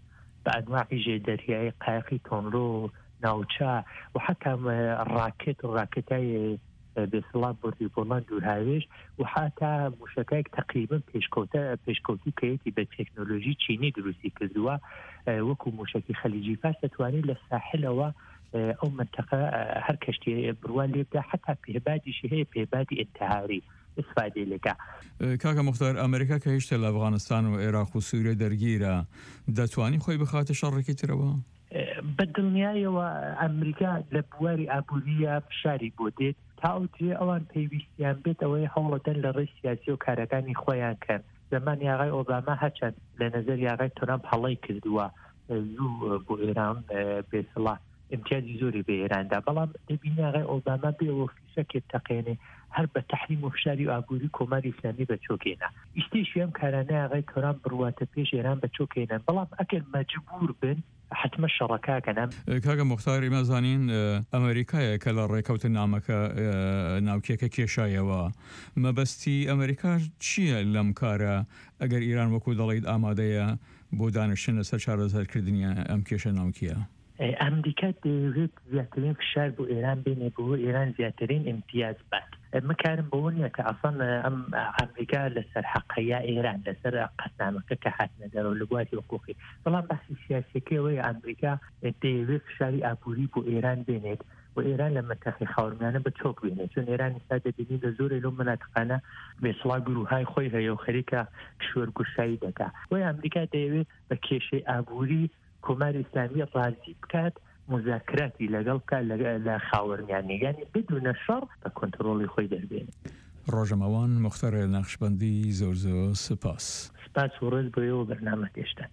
بأنواع دریایی قایقی تونرو ناوچه و حتی راکتای به اصطلاح بردی بولان دورهایش و حتی موشکای تقریبا پیشکوتی کهیتی به تکنولوژی چینی دروستی کردوه وکو موشکی خلیجی فاس توانی لساحل و او منطقه هر کشتی بروان لیبدا حتی پیبادی شهی پیبادی انتحاری استفاده لکه کاکا مختار ئەمریکا کە هیچ لە ئەفغانستان و عێراق و سووریا دەرگیرە دەتوانی خۆی بخاتە شەڕێکی ترەوە؟ بەدڵنیایەوە ئەمریکا لە بواری ئابووریە فشاری بۆ دێت تا ئەوترێ ئەوان پێویستیان بێت ئەوەی هەوڵەدەن لە ڕێی سیاسی و کارەکانی خۆیان کەن زمانی ئاغای ئۆباما هەچەند لە نەزەر ئاغای تۆرامپ هەڵەی کردووە زوو بۆ ئێران بێسڵا امتیازی زۆری بە ئێراندا بەڵام دەبینی ئاغای ئۆباما بێەوە فیشەکێت تەقێنێ هەر بە تەحریم و فشاری و ئابووری کۆماری ئیسلامی بە چۆکێنە ئیشتیشی ئەم کارانە ئاغای تۆرامپ بڕواتە پێش ئێران بە چۆکێنن بەڵام ئەگەر مەجبور بن حتمما شەڕەکەکەنم کاکە مختار ئێمەزانین ئەمریکایە کە لە ڕێکەوتن نامەکە ناوکێکە کێشایەوە مەبەستی ئەمریکا چییە لەم کارە ئەگەر ئیران وەکو دەڵێیت ئامادەیە بۆ دانیشتن لەسەر چارەسەرکردنی ئەم کێشە ناوکیە؟ ئەمریکا دەیەوێت زیاترین فشار بۆ ئێران بێنێ بۆ ئێران زیاترین امتیاز بات مەکارم بەوە نییە کە ئەسڵ ئەم ئەمریکا لەسەر حەقەیە ئێران لەسەر قەتنامەکە کە هاتنە دەرەوە لە بواتی حقوقی بەڵام بەحسی سیاسیەکەوەی ئەمریکا دەیەوێت فشاری ئابووری بۆ ئێران بێنێت و ئێران لە مەتەخی خاورمیانە بە چۆک بێنێت چون ئێران ئێستا دەبینی لە زۆرێ لەو مەناطقانە بێسڵا گروههای خۆی هەیە و خەریکە شوێرگوشایی دەکات بۆی ئەمریکا دەیەوێت بە کێشەی ئابووری کۆماری ئیسلامی ڕازی بکات مذاکراتی لەگەڵ بکات لە خاوەرمیانە یعنی بدونە شەڕ بە کۆنتڕۆڵی خۆی دەربێنێت. ڕۆژەمەوان مختەر نەخشبەندی زۆر سپاس و ڕۆژ بۆیەوە بەرنامە گەشتن.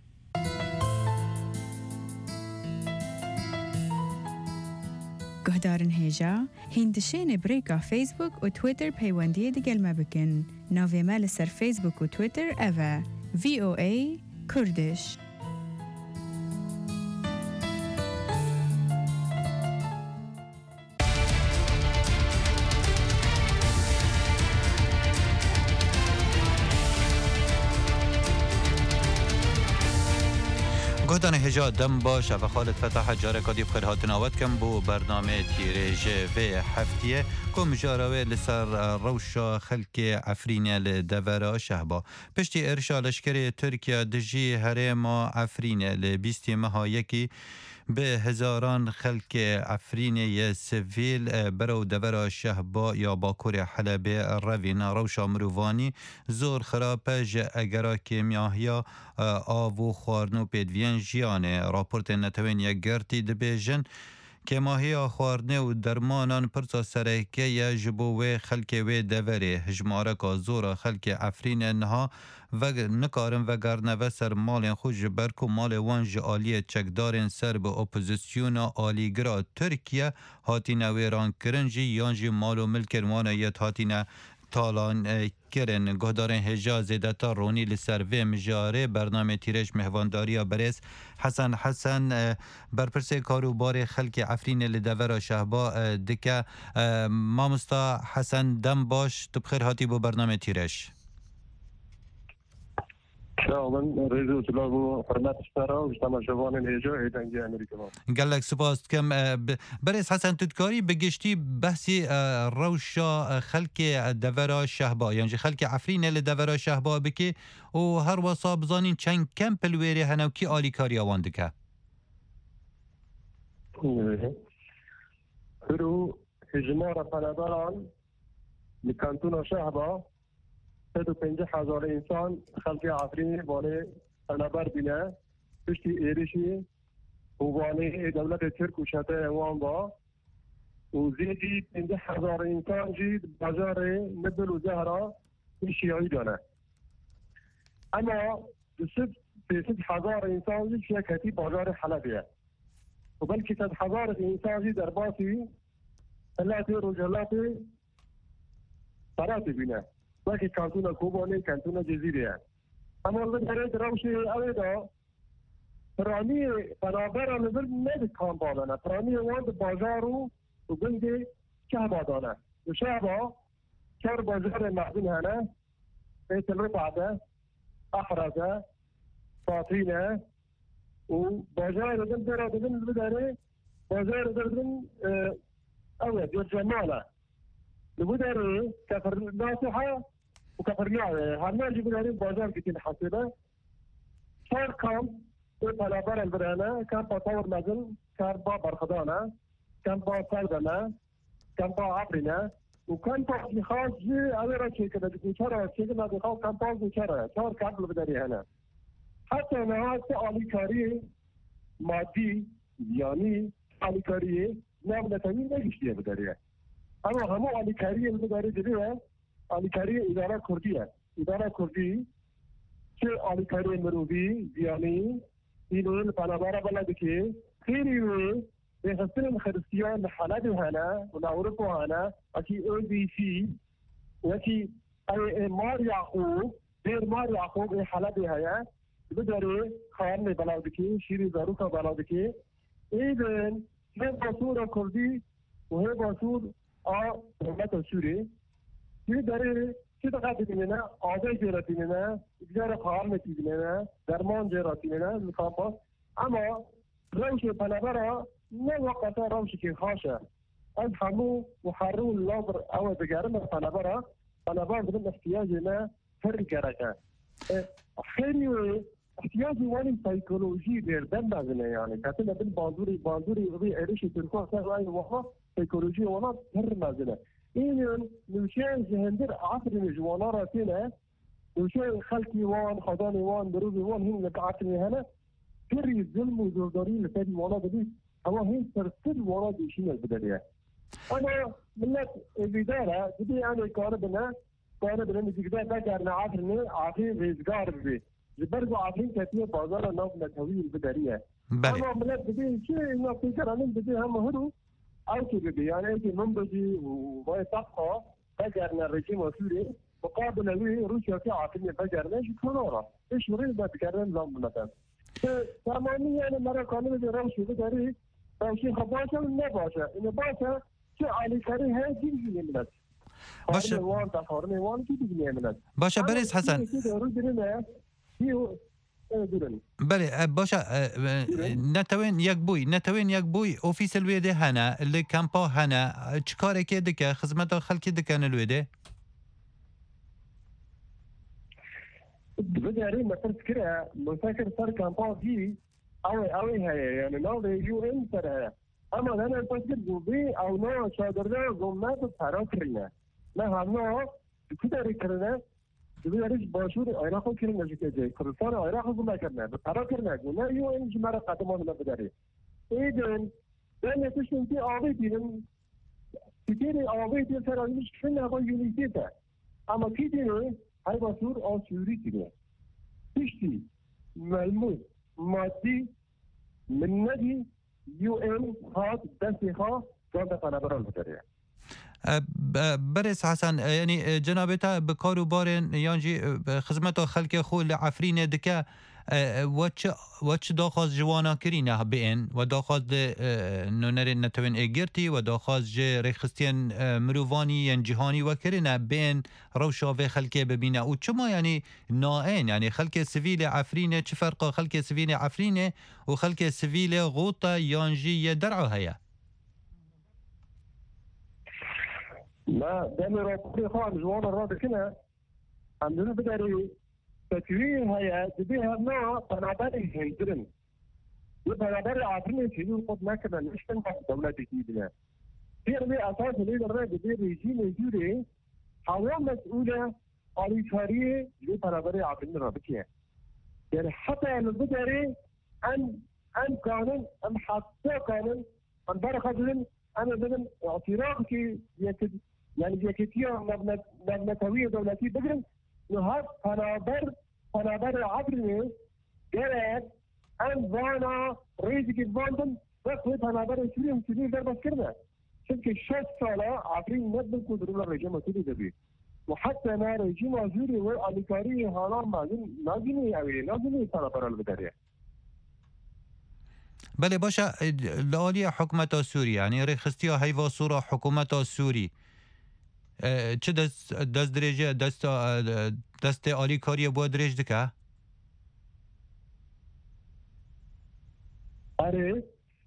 گهدارن هێژا هیندشێنێ برێکا فیسبوک و تویتر پەیوەندیە دەگەلمە بکەن ناوێمە لەسەر فیسبوک و تویتر ئەڤە VOA کوردش. گهدان هجا دم باش و خالد فتح جارکادی بخیر هاتناوت کم بو برنامه تیرێژێ vê هەفتیە کۆ مژاراوێ لەسەر ڕەوشە خەلکێ ئەفرینە لە دەڤەرە شەهبا پشتی ئێرشا لەشکرێ تورکیا دژی هەرێما ئەفرینە لە 20 مەها یەکی به هزاران خلک افرین سیویل برو دور شهبا یا باکور حلبه روین روشا مروانی زور خراب ج اگرا کیمیاهیا آو خوارنو پیدوین جیانه راپورت نتوین یک گرتی دبیجن که ماهی آخوارنه و درمانان پرسا سرکه یا جبوه خلک وی دوره هجماره که زور خلک افرین انها و نکارن و گرنوه سر مال خود جبرک و مال وانج آلی چکدارن سر به اپوزیسیون آلیگرا ترکیه هاتین ویران کرنجی یانجی مال و ملکن وانایت هاتین تالان کرن گهدارن هجا زیدتا رونی لسر و مجاره برنامه تیرش مهوانداری برس حسن برپرس کاروبار خلک افرین لدور شهبا دکه مامستا حسن دم باش تو بخیر هاتی بو برنامه تیرش من رئیس اطلاع و حرمت اشترا و اجتماع جوان الهجا ایدنگی امریکا قالك سپاس کم برس حسن تذکاری بگشتی بحثی روشا خلک دورا شهبا یعنی خلک افرین لدورا شهبا بکی و هر وصا بزانین چند کم پلویری هنو کی آلی کاری آوان دکه هرو هجمار پنداران لکانتون شهبا 150,000 انسان خلق افرینی بانه تنبر بینه پشتی ایرشی و بانه دولت ترک و شده اوان با و زیدی 50,000 انسان جید بازار نبل و زهرا شیعی دانه اما 300,000 انسان جید شکتی بازار حلبیه و بلکه 100,000 انسان جید در باسی ثلاثه رجلات فرات بینه باقي كانتونا كوباني كانتونا جزيرة أما اللي دريت روشي أويدا فراني برابر نزل ند كان بالنا فراني واند بازارو وبنجي شعب دانا وشعبا كار بازار المعدن هنا بيت الربعة أحرزة فاطينة و باجار دن درا دن بداره باجار دن أول دير جمالة بداره كفر ناصحة وكفر ناوي هالناجي بداره باجار كتير حاسبة صار كام بلابر البرانا كان بطور نزل كان با برخدانا كان با سردنا كان با عبرنا وكان با خاص جي أنا شيء كذا بيشارة شيء كذا بيخاف كان با بيشارة صار كابل بداره هنا حتى أنا سألي كاري مادي يعني سألي كاري نعم نتمنى نجشيه بداره أما هم سألي كاري بداره جديه سألي كاري إدارة كردية إدارة كردي شيء سألي كاري مروبي يعني إنه البلابارة بلدك خيري بيخسرن خريستيان حالته هنا ونعرفه هنا أكي ABC وأكي أي مار يعقوب غير مار يعقوب حالته هيا بدره خان بلدك شيري زاروكا بلدك إذن هي بصورة كردي وهي بصور دولة سوري بدره كده قاعد بيننا آذى جرا بيننا إجارة خان بيننا درمان جرا بيننا الكامبس أما روش بلابارة نه وقت روشی که خاشه از همو محرو لابر او بگرم فنبرا بدن احتیاج نه فرق کرده خیلی احتیاج وانی سایکولوژی بردن بزنه یعنی کسی نبین بانزوری روی ایرشی ترکو سر رای وحا سایکولوژی وانا پر مزنه این نوشه جهندر عصر جوانا را تینه نوشه خلقی وان خدانی وان دروبی وان هم لك عصر هنه پری ظلم و زرداری لسادی وانا بدید هو هي ترتيب ورا شيء البداية. أنا ملت الإدارة بدي أنا قاربنا نتيجة ذكرنا عاطي رزقار بي. برضو عاطين كثير بازار الناس نتوي البداية. أنا ملت بدي شيء إنه فكر أنا بدي هم هرو أو كذا بدي يعني أنت من بدي وما تبقى ذكرنا الرجيم السوري مقابل لي روسيا في عاطين ذكرنا شو كنورة إيش مريض ذكرنا نظام مثلا. ثمانية أنا مرة كانوا بيروشوا بداري روشي خباشة ولا باشة إنه باشة شو على كاري هاي جيجي منك باشه باشه بریز حسن بله باشه نتوین یک بوی اوفیس الویده هنه اللي کمپا هنه چکاره که دکه خدمت خلکی دکن الویده بداري ما تذكرها مسافر صار كامبا دي أوي هي يعني نو يو إن ترى أما أنا بفكر جوبي أو نو شادرنا قمنا بتحركنا لا هم كده ركرنا بداري باشور عراق كرنا جكجي كرسان عراق قمنا كرنا بتحركنا قلنا يو إن جمرة قدمنا بداري إذن أنا تشوفي أوي دين كتير أوي دين ترى مش كنا هو يونيتيتا أما كده هاي باشور أو سوري كده تشتي ملموس مادي من نادي يو إن خاص دستها جانب فنبرة البدرية. برس حسن يعني جنابته بكارو بارن يانجي خدمت خلق خو لعفرين دكا وچ داخواست جوانا کرینه بین و داخواست نونر نتوین اگرتی و داخواست جه رخستین مروانی ین جهانی و کرینه بین روشا و خلقه ببینه و چما یعنی نائن یعنی خلق سویل عفرینه چه فرق خلق سویل عفرینه و خلق سویل غوطه یانجی درعو هیا لا دامي رابطي خان جوانا رابط كنا عندنا بداري تكوين هيا تبيها نوع تنعبالي هيدرن يبقى عارفين يشيلون قد ما كنا ليش تنفع دولة جديدة في ربي أساس اللي درنا بدي ريجيم يجوري حوالي مسؤولة على شهرية يبقى عارفين رابطيها يعني حتى البداري أن قانون أم حتى قانون أن برخدن أنا بدن اعتراضي يكد يعني يكتيا مبنى دولتي بدرن نهار فنابر عبرني جرد أن فانا رئيسي كدواندن بس فنابر سوري در بس كرنا شبك 6 سالة عبرين نبن كدرون الرجيم السوري دبي وحتى ما رجيم السوري والأمريكاري هانا نازني فنابر البدرية بله باشه لعالی حکومت سوری یعنی رخصتی هیوا سورا حکومت سوری چه دست درجه دست عالی کاری بود درج دکه آره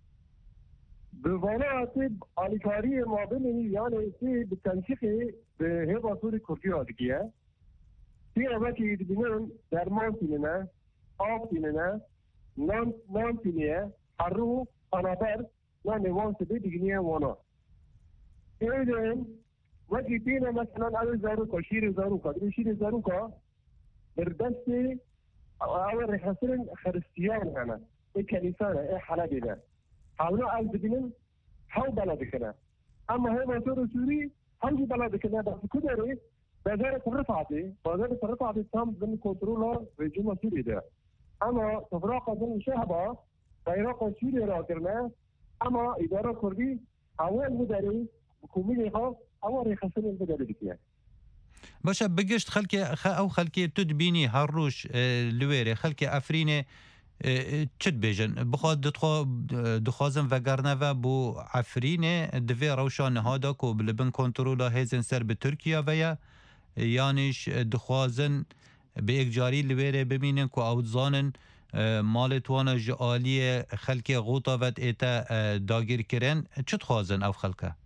بوانا اتب آلیکاری مابنی یعنی تی بتنسیقی به هوا سوری کردی را دیگه تی اوکی دیگنن درمان تینه آب تینه نان تینه هرو پنابر نه نوان سبی دیگنیه وانا ایدن وکی تینه مثلا اول زاروکا شیر زاروکا دیگه شیر زاروکا بردستی اول رخصرن خرستیان هنه ای کنیسانه ای حلبی ده حالا از ببینیم هاو بلد کنه اما هاو مسئول سوری هاو بلد کنه بس کدری بازار ترفعتی تام ضمن کنترل رژیم سوری ده اما تفرقه ضمن شهبه بیرق سوری را کرده اما اداره کردی اول مداری حکومتی ها اول رخصت مداری دیگه باشه بگشت خلکی تدبینی هر روش لویره خلکی افرینه چت بیجن بخواد دخوازن وگرنه بو عفرینه دوی روشان نهادا کو بلبن کنترولا هیزن سر به ترکیه ویا یانش دخوازن به اکجاری لویره ببینن کو اوزانن مالتوانا جعالی خلکی غوطا ود ایتا داگیر کرن چت خوازن او خلکه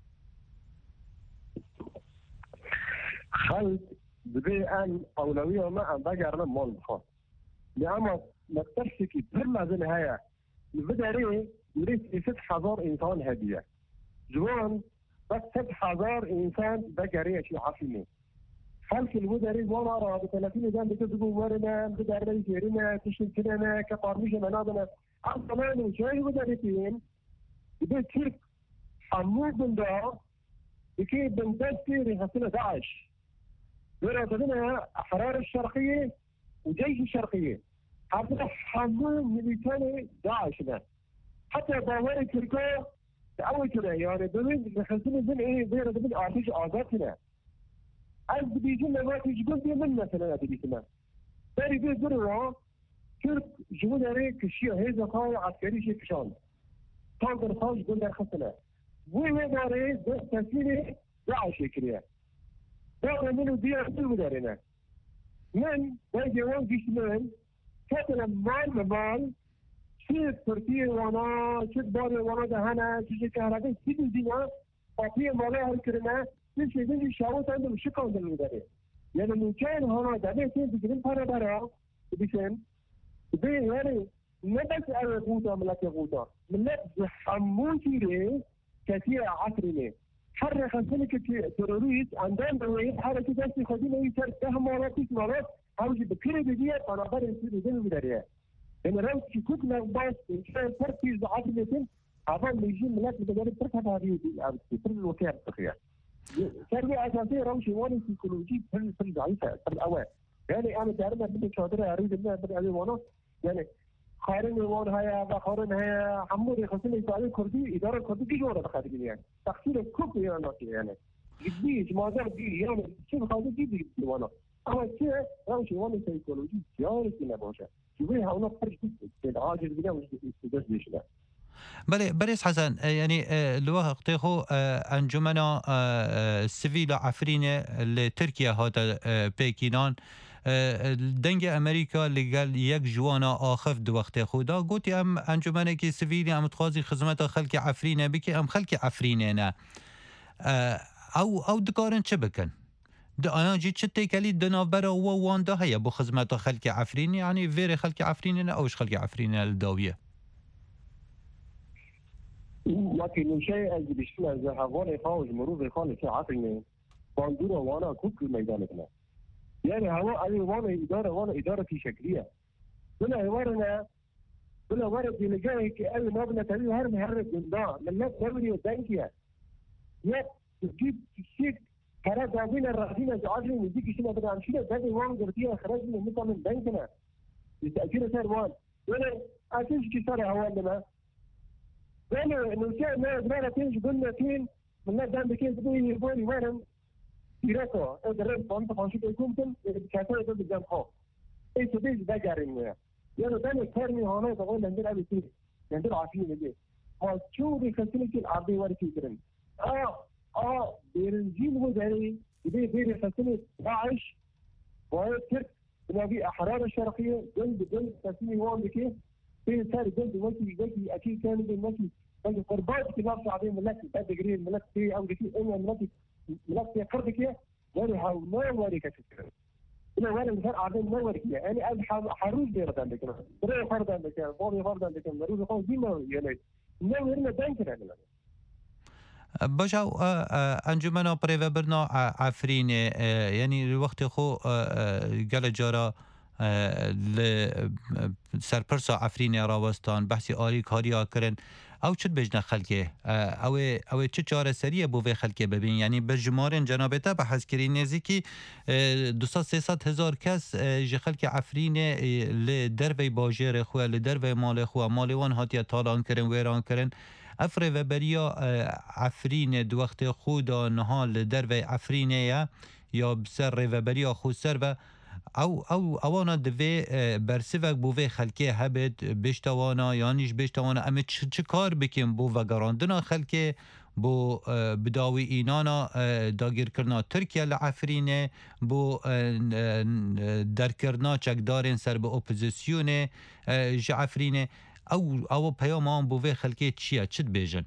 خلق دبي ان اولويه ما ان بقرنا مول بخوف لأما نكتشف كي برلا زي النهاية البداري يريد 6000 انسان هدية جوان بس 6000 انسان بقرية شي عافيني خلق البداري وانا ارى ب 30 دان بتدقوا ورنا بداري يرينا تشكلنا كقارميش منادنا اصلا شوي البداريين بدي تشيك حمود من ده بكي بندستي رهسنا داعش ورا أحرار الشرقية وجيش الشرقية هذا حموم ميليتاني داعش ده حتى باوري تركيا أول كده يعني بمن بخزين زين إيه بيرد من آتش آزاتنا از بيجينا ما تجيبون دي من مثلا بيجينا باري بيزروا ترك جمود عليك الشيء هذا قوي عسكري شيء كشان تقدر خالص جول در خسنا وين داري تسليم داعش كريا ده منو دي أصل دارنا من باجي وان جسمان كتل مال شيء تركيا وانا شيء باري وانا دهنا شيء كهرباء شيء دينا أطيع ماله هالكرنا شيء ديني شاوت عندهم شكل عندهم داري يعني من كان هنا داري شيء بيجين فارا برا بيشن ده يعني نبص على غوطة ملاك غوطة ملاك حمون كيري كثير عصري حرك خلفك تروريست عندهم دوائر حركة دستي خدينا يصير تهمارات تسمارات هاوجي بكرة بديه أنا بري يصير زين بداريه إن رأيت شكوك نقباس إن شاء تركيز عقلتين هذا اللي يجي ملاك بداري تركها هذه ترى الوكالة التخيل تربية أساسية روشي واني سيكولوجي في ضعيفة في الأول يعني أنا تعرف بدي شاطرة أريد إن بدي أبي وانا يعني خارن وان هيا بخارن هيا حمودي خصني يساعد كردي إدارة كردي كيف ولا بخارج يعني تقصير كوب يعني جديش ما زال دي يعني شو خالد جديد وانا أما شيء روشي واني سيكولوجي جاري كنا باشا شوفي هؤلاء فرق العاجز بنا مش بيجيش له بله بريس حسن يعني الوقت خو انجمنا سيفيل عفرين لتركيا هذا بكينان دنگ امریکا لگل یک جوانا آخف دو وقت خودا گوتی ام انجمنه که سیویلی ام تخوازی خدمت خلق عفرینه بکی ام خلق عفرینه نه او دکارن چه بکن آیا جی چه تیکلی دنابرا و وانده هیا بو خدمت خلق عفرینه یعنی ویر خلق عفرینه نه اوش خلق عفرینه الداویه لكن شيء اللي بيشتغل از هوان خارج مرور خالص عفرینه باندور وانا كوك ميداننا يعني هو أي وانا إدارة في شكلية بلا ورد لجاي كأي مبنى تبيه هرم جنداء من لا تبني الدنكية يا تجيب شيء كرا جابين الرئيسين جعلين يجيك شيء بدنا نشيله ده وان جرتيه خرج من مثل من بنكنا يتأجير صار وان ولا أكيد كي صار هو لما ولا نوشة ما تيجي قلنا كين من لا دام بكين تبيه يبوني وين تيراكو ادرس فانت فانشي كومتن كاتو ده بجامعه اي تبيج بجارين يعني ده كارني هنا تقول عندنا ابي تي عندنا عافيه نجي ما شو بيخليك العربي وركي كرن بيرنجين هو داري بيخليك داعش وترك نبي احرار الشرقيه جنب تسمي هون بكي في سار جلد وكي أكيد كان بالمشي بس قربات في نفس عظيم ملك بعد قريب ملك في أو دكتور إنه ملك في قربك ولا هاو ما وريك تفكر إنه ولا مثال عظيم ما وريك يعني أنا حروز ديرة عندك أنا بري فرد عندك بوري فرد عندك مروز خالص ديما يعني ما ورينا دانكر عندنا باشا انجمنا پریو برنا عفرین یعنی وقت خو گل جارا سرپرسا عفرین راوستان بحثی آری کاریا کرن او چت بجنه خلکه او چه چاره سریه بو و خلکه ببین یعنی به جمارن جنابتا بحث کری نزدیکی 200-300 هزار کس ج خلک عفرین ل دروی باجر خو ل دروی مال خو مالوان هاتیا تالان کرن ویران کرن افر و بریا عفرین دو وقت خود نهال دروی عفرینه یا بسر و بریا خود سر و او اوانا دوی برسیوک بووی خلکه هبت بشتوانا یانیش بشتوانا اما چه کار بکیم بو وگراندنا خلکه بو بداوی اینانا داگیر کرنا ترکیه لعفرینه بو درکرنا چکدارین سر به اپوزیسیونه جعفرینه او پیامان بووی خلکه چیه چت بیجن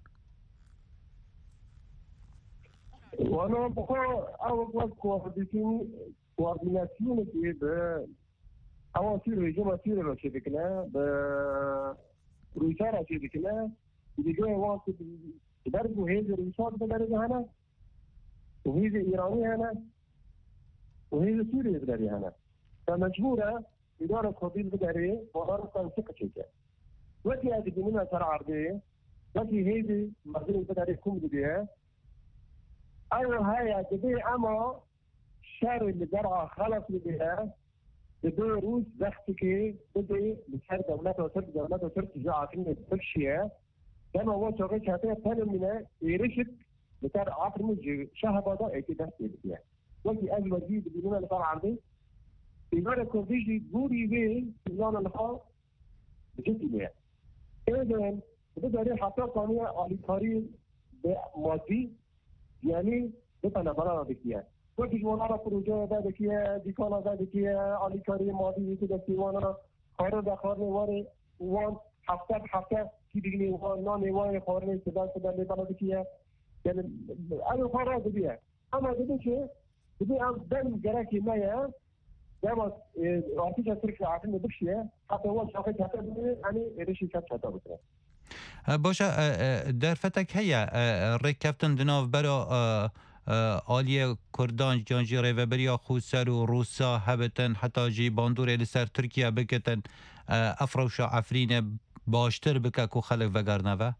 وانا بخوا او کوردیناسیون که به اواسیر رژیم اسیر را چه بکنه به رویسا را چه بکنه دیگه وقت در بو هیز رویسا بداره هنه و هیز ایرانی هنه و هیز سوریه بداره هنه فمجبوره اداره کردی بداره و آن تنسیق چیزه وقتی از جنین سر عرضه وقتی هیز مردم بداره کم دیگه او های دیگه اما شهر اللي درعا خلص بها بدي روس وقتك بدي بشهر دولته وترك جاء فينا ترشيا كما هو شغل شاتيه ثاني من يرشد بتاع عفر من شهر هذا اكيد بس وقت اجل جديد بدون اللي طلع عندي إدارة كورديجي دوري بيه نظام الخاص بجد ليه إذن بدي أريد حتى قانية على طريق مادي يعني بتنا بلا بكيان وقتی جوانا پروژه داده که دیکانا داده که آلیکاری مادی که دستی وانا خارج دخارنی واره وان هفته کی دیگه وان نانی وان خارنی صدا لیبانا که یعنی اگه خارج دیگه اما دیگه که دیگه هم دم گرکی میه دم آتیش ترک عقل بخشیه حتی وان شاخه حتی دیگه یعنی ریشی کات حتی بکنه باشه در فتک هیا ریکفتن دناو برا آلیه کردان جانجی ریوبریا خوسر و روسا هبتن حتی جی باندور لسر ترکیه بکتن افروشا عفرین باشتر بکه که خلق وگرنوه؟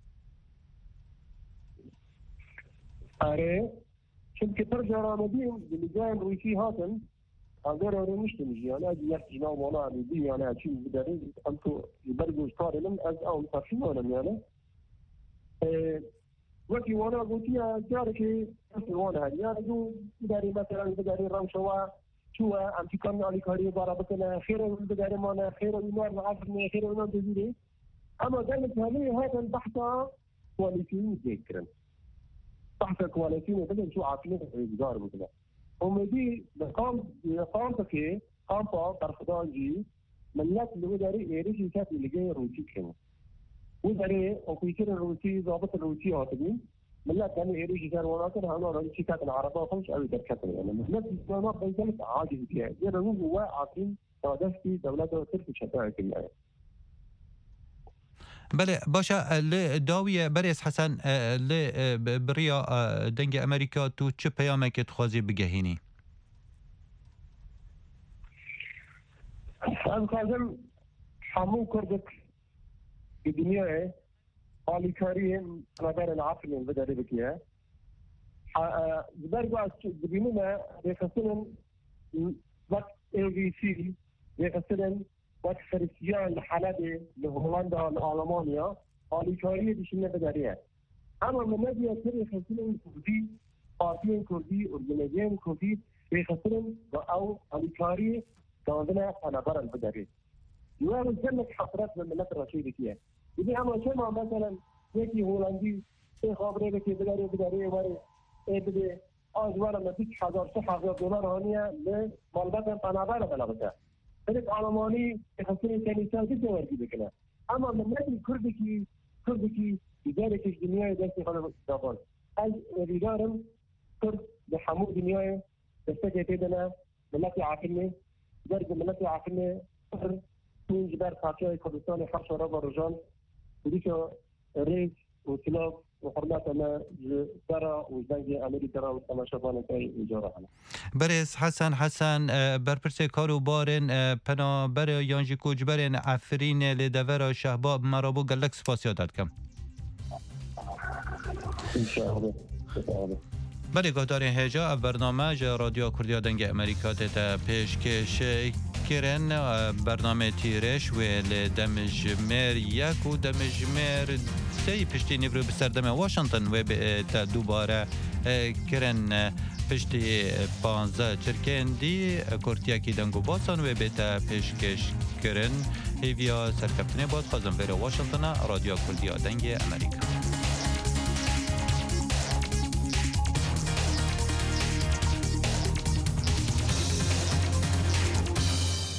آره چون که پر جرامدیم بلجان رویسی هاتن اگر آره نشته میشه یعنی اگه یک جناب مانا عمیدی یعنی چیز بداره انتو برگوش کارلم از اون تفشیمانم یعنی وقتی وانا گویی جاری که وانا هایی یا جو داری مثلا داری رمشوا شو امریکان آلیکاری بارا بکنه خیر اون داری مانه خیر اون نور عفرنه خیر اون دزیری اما دلیل همی هذا البحث کواليتيين ذكرا بحث كواليتيين بدل شو عاطلين إصدار مثلا هم دي قام تكي قام طرفدان جي ملات اللي وداري إيريش يسات اللي جاي روسي كنا وداري وكيشير الروسي ضابط الروسي هاتمين ملات يعني إيريش يسار وناكر هنا روسي كات العربة خمس أو دركات يعني ملات ما بيجلس عاجز فيها يرنون هو عاطين تادشتي دولته ترك شتاء كلها بله باشه داویه بریز حسن بریا دنگ امریکا تو چه پیامه که تخوازی بگهینی؟ از خواهدم همون کردک که دنیای آلیکاری نظر العقل بداره بکیه برگو از ببینونه بخصنن وقت ABC بخصنن وقت خريستيان حلبة لهولندا لألمانيا آليكارية بشينة بدارية أما من نبي أكثر يخسرن كردي بارتين كردي أورجانيزين كردي يخسرن أو آليكارية كاندنا أنابر البدارية يوم جنة حفرات من ملك الرشيد فيها إذا أما شما مثلا يكي هولندي خبره بكي بدارية واري بدي أجوارا نتيج $1,000 هانية لمالبات أنابر بلا بتا فلك علماني يخسرين كنيسان جدا ورقي بكنا اما ملت کردی اداره دنیای دست خود دابان از ادارم کرد به همه دنیای دسته پیدنا ملت عاقله درج ملت عاقله تون جبر قاطع کردستان حرش را برجان وديك ريز وكلاب وحرمات أنا ترى وزنجي أمريكا وسما شبان تاي وجارها. بريس حسن برپرس کارو بارن پنا بر یانجی کوجبرن عفرین لدور شهباب مرابو گلک سپاسیادت کم. إن شاء الله. برای گهدار هجا برنامه جا رادیو کردیا دنگ امریکا تا پیشکش کرن برنامه تیرش و دمجمر یک و دمجمر سی پشتی نیبرو بسردم واشنطن و تا دوباره کرن پشتی 15 چرکندی کورتیاکی دنگو باسان و بیتا پیشکش کرن هیویا سرکفتنی بود خازم بره واشنطن رادیو کردیا دنگ امریکا.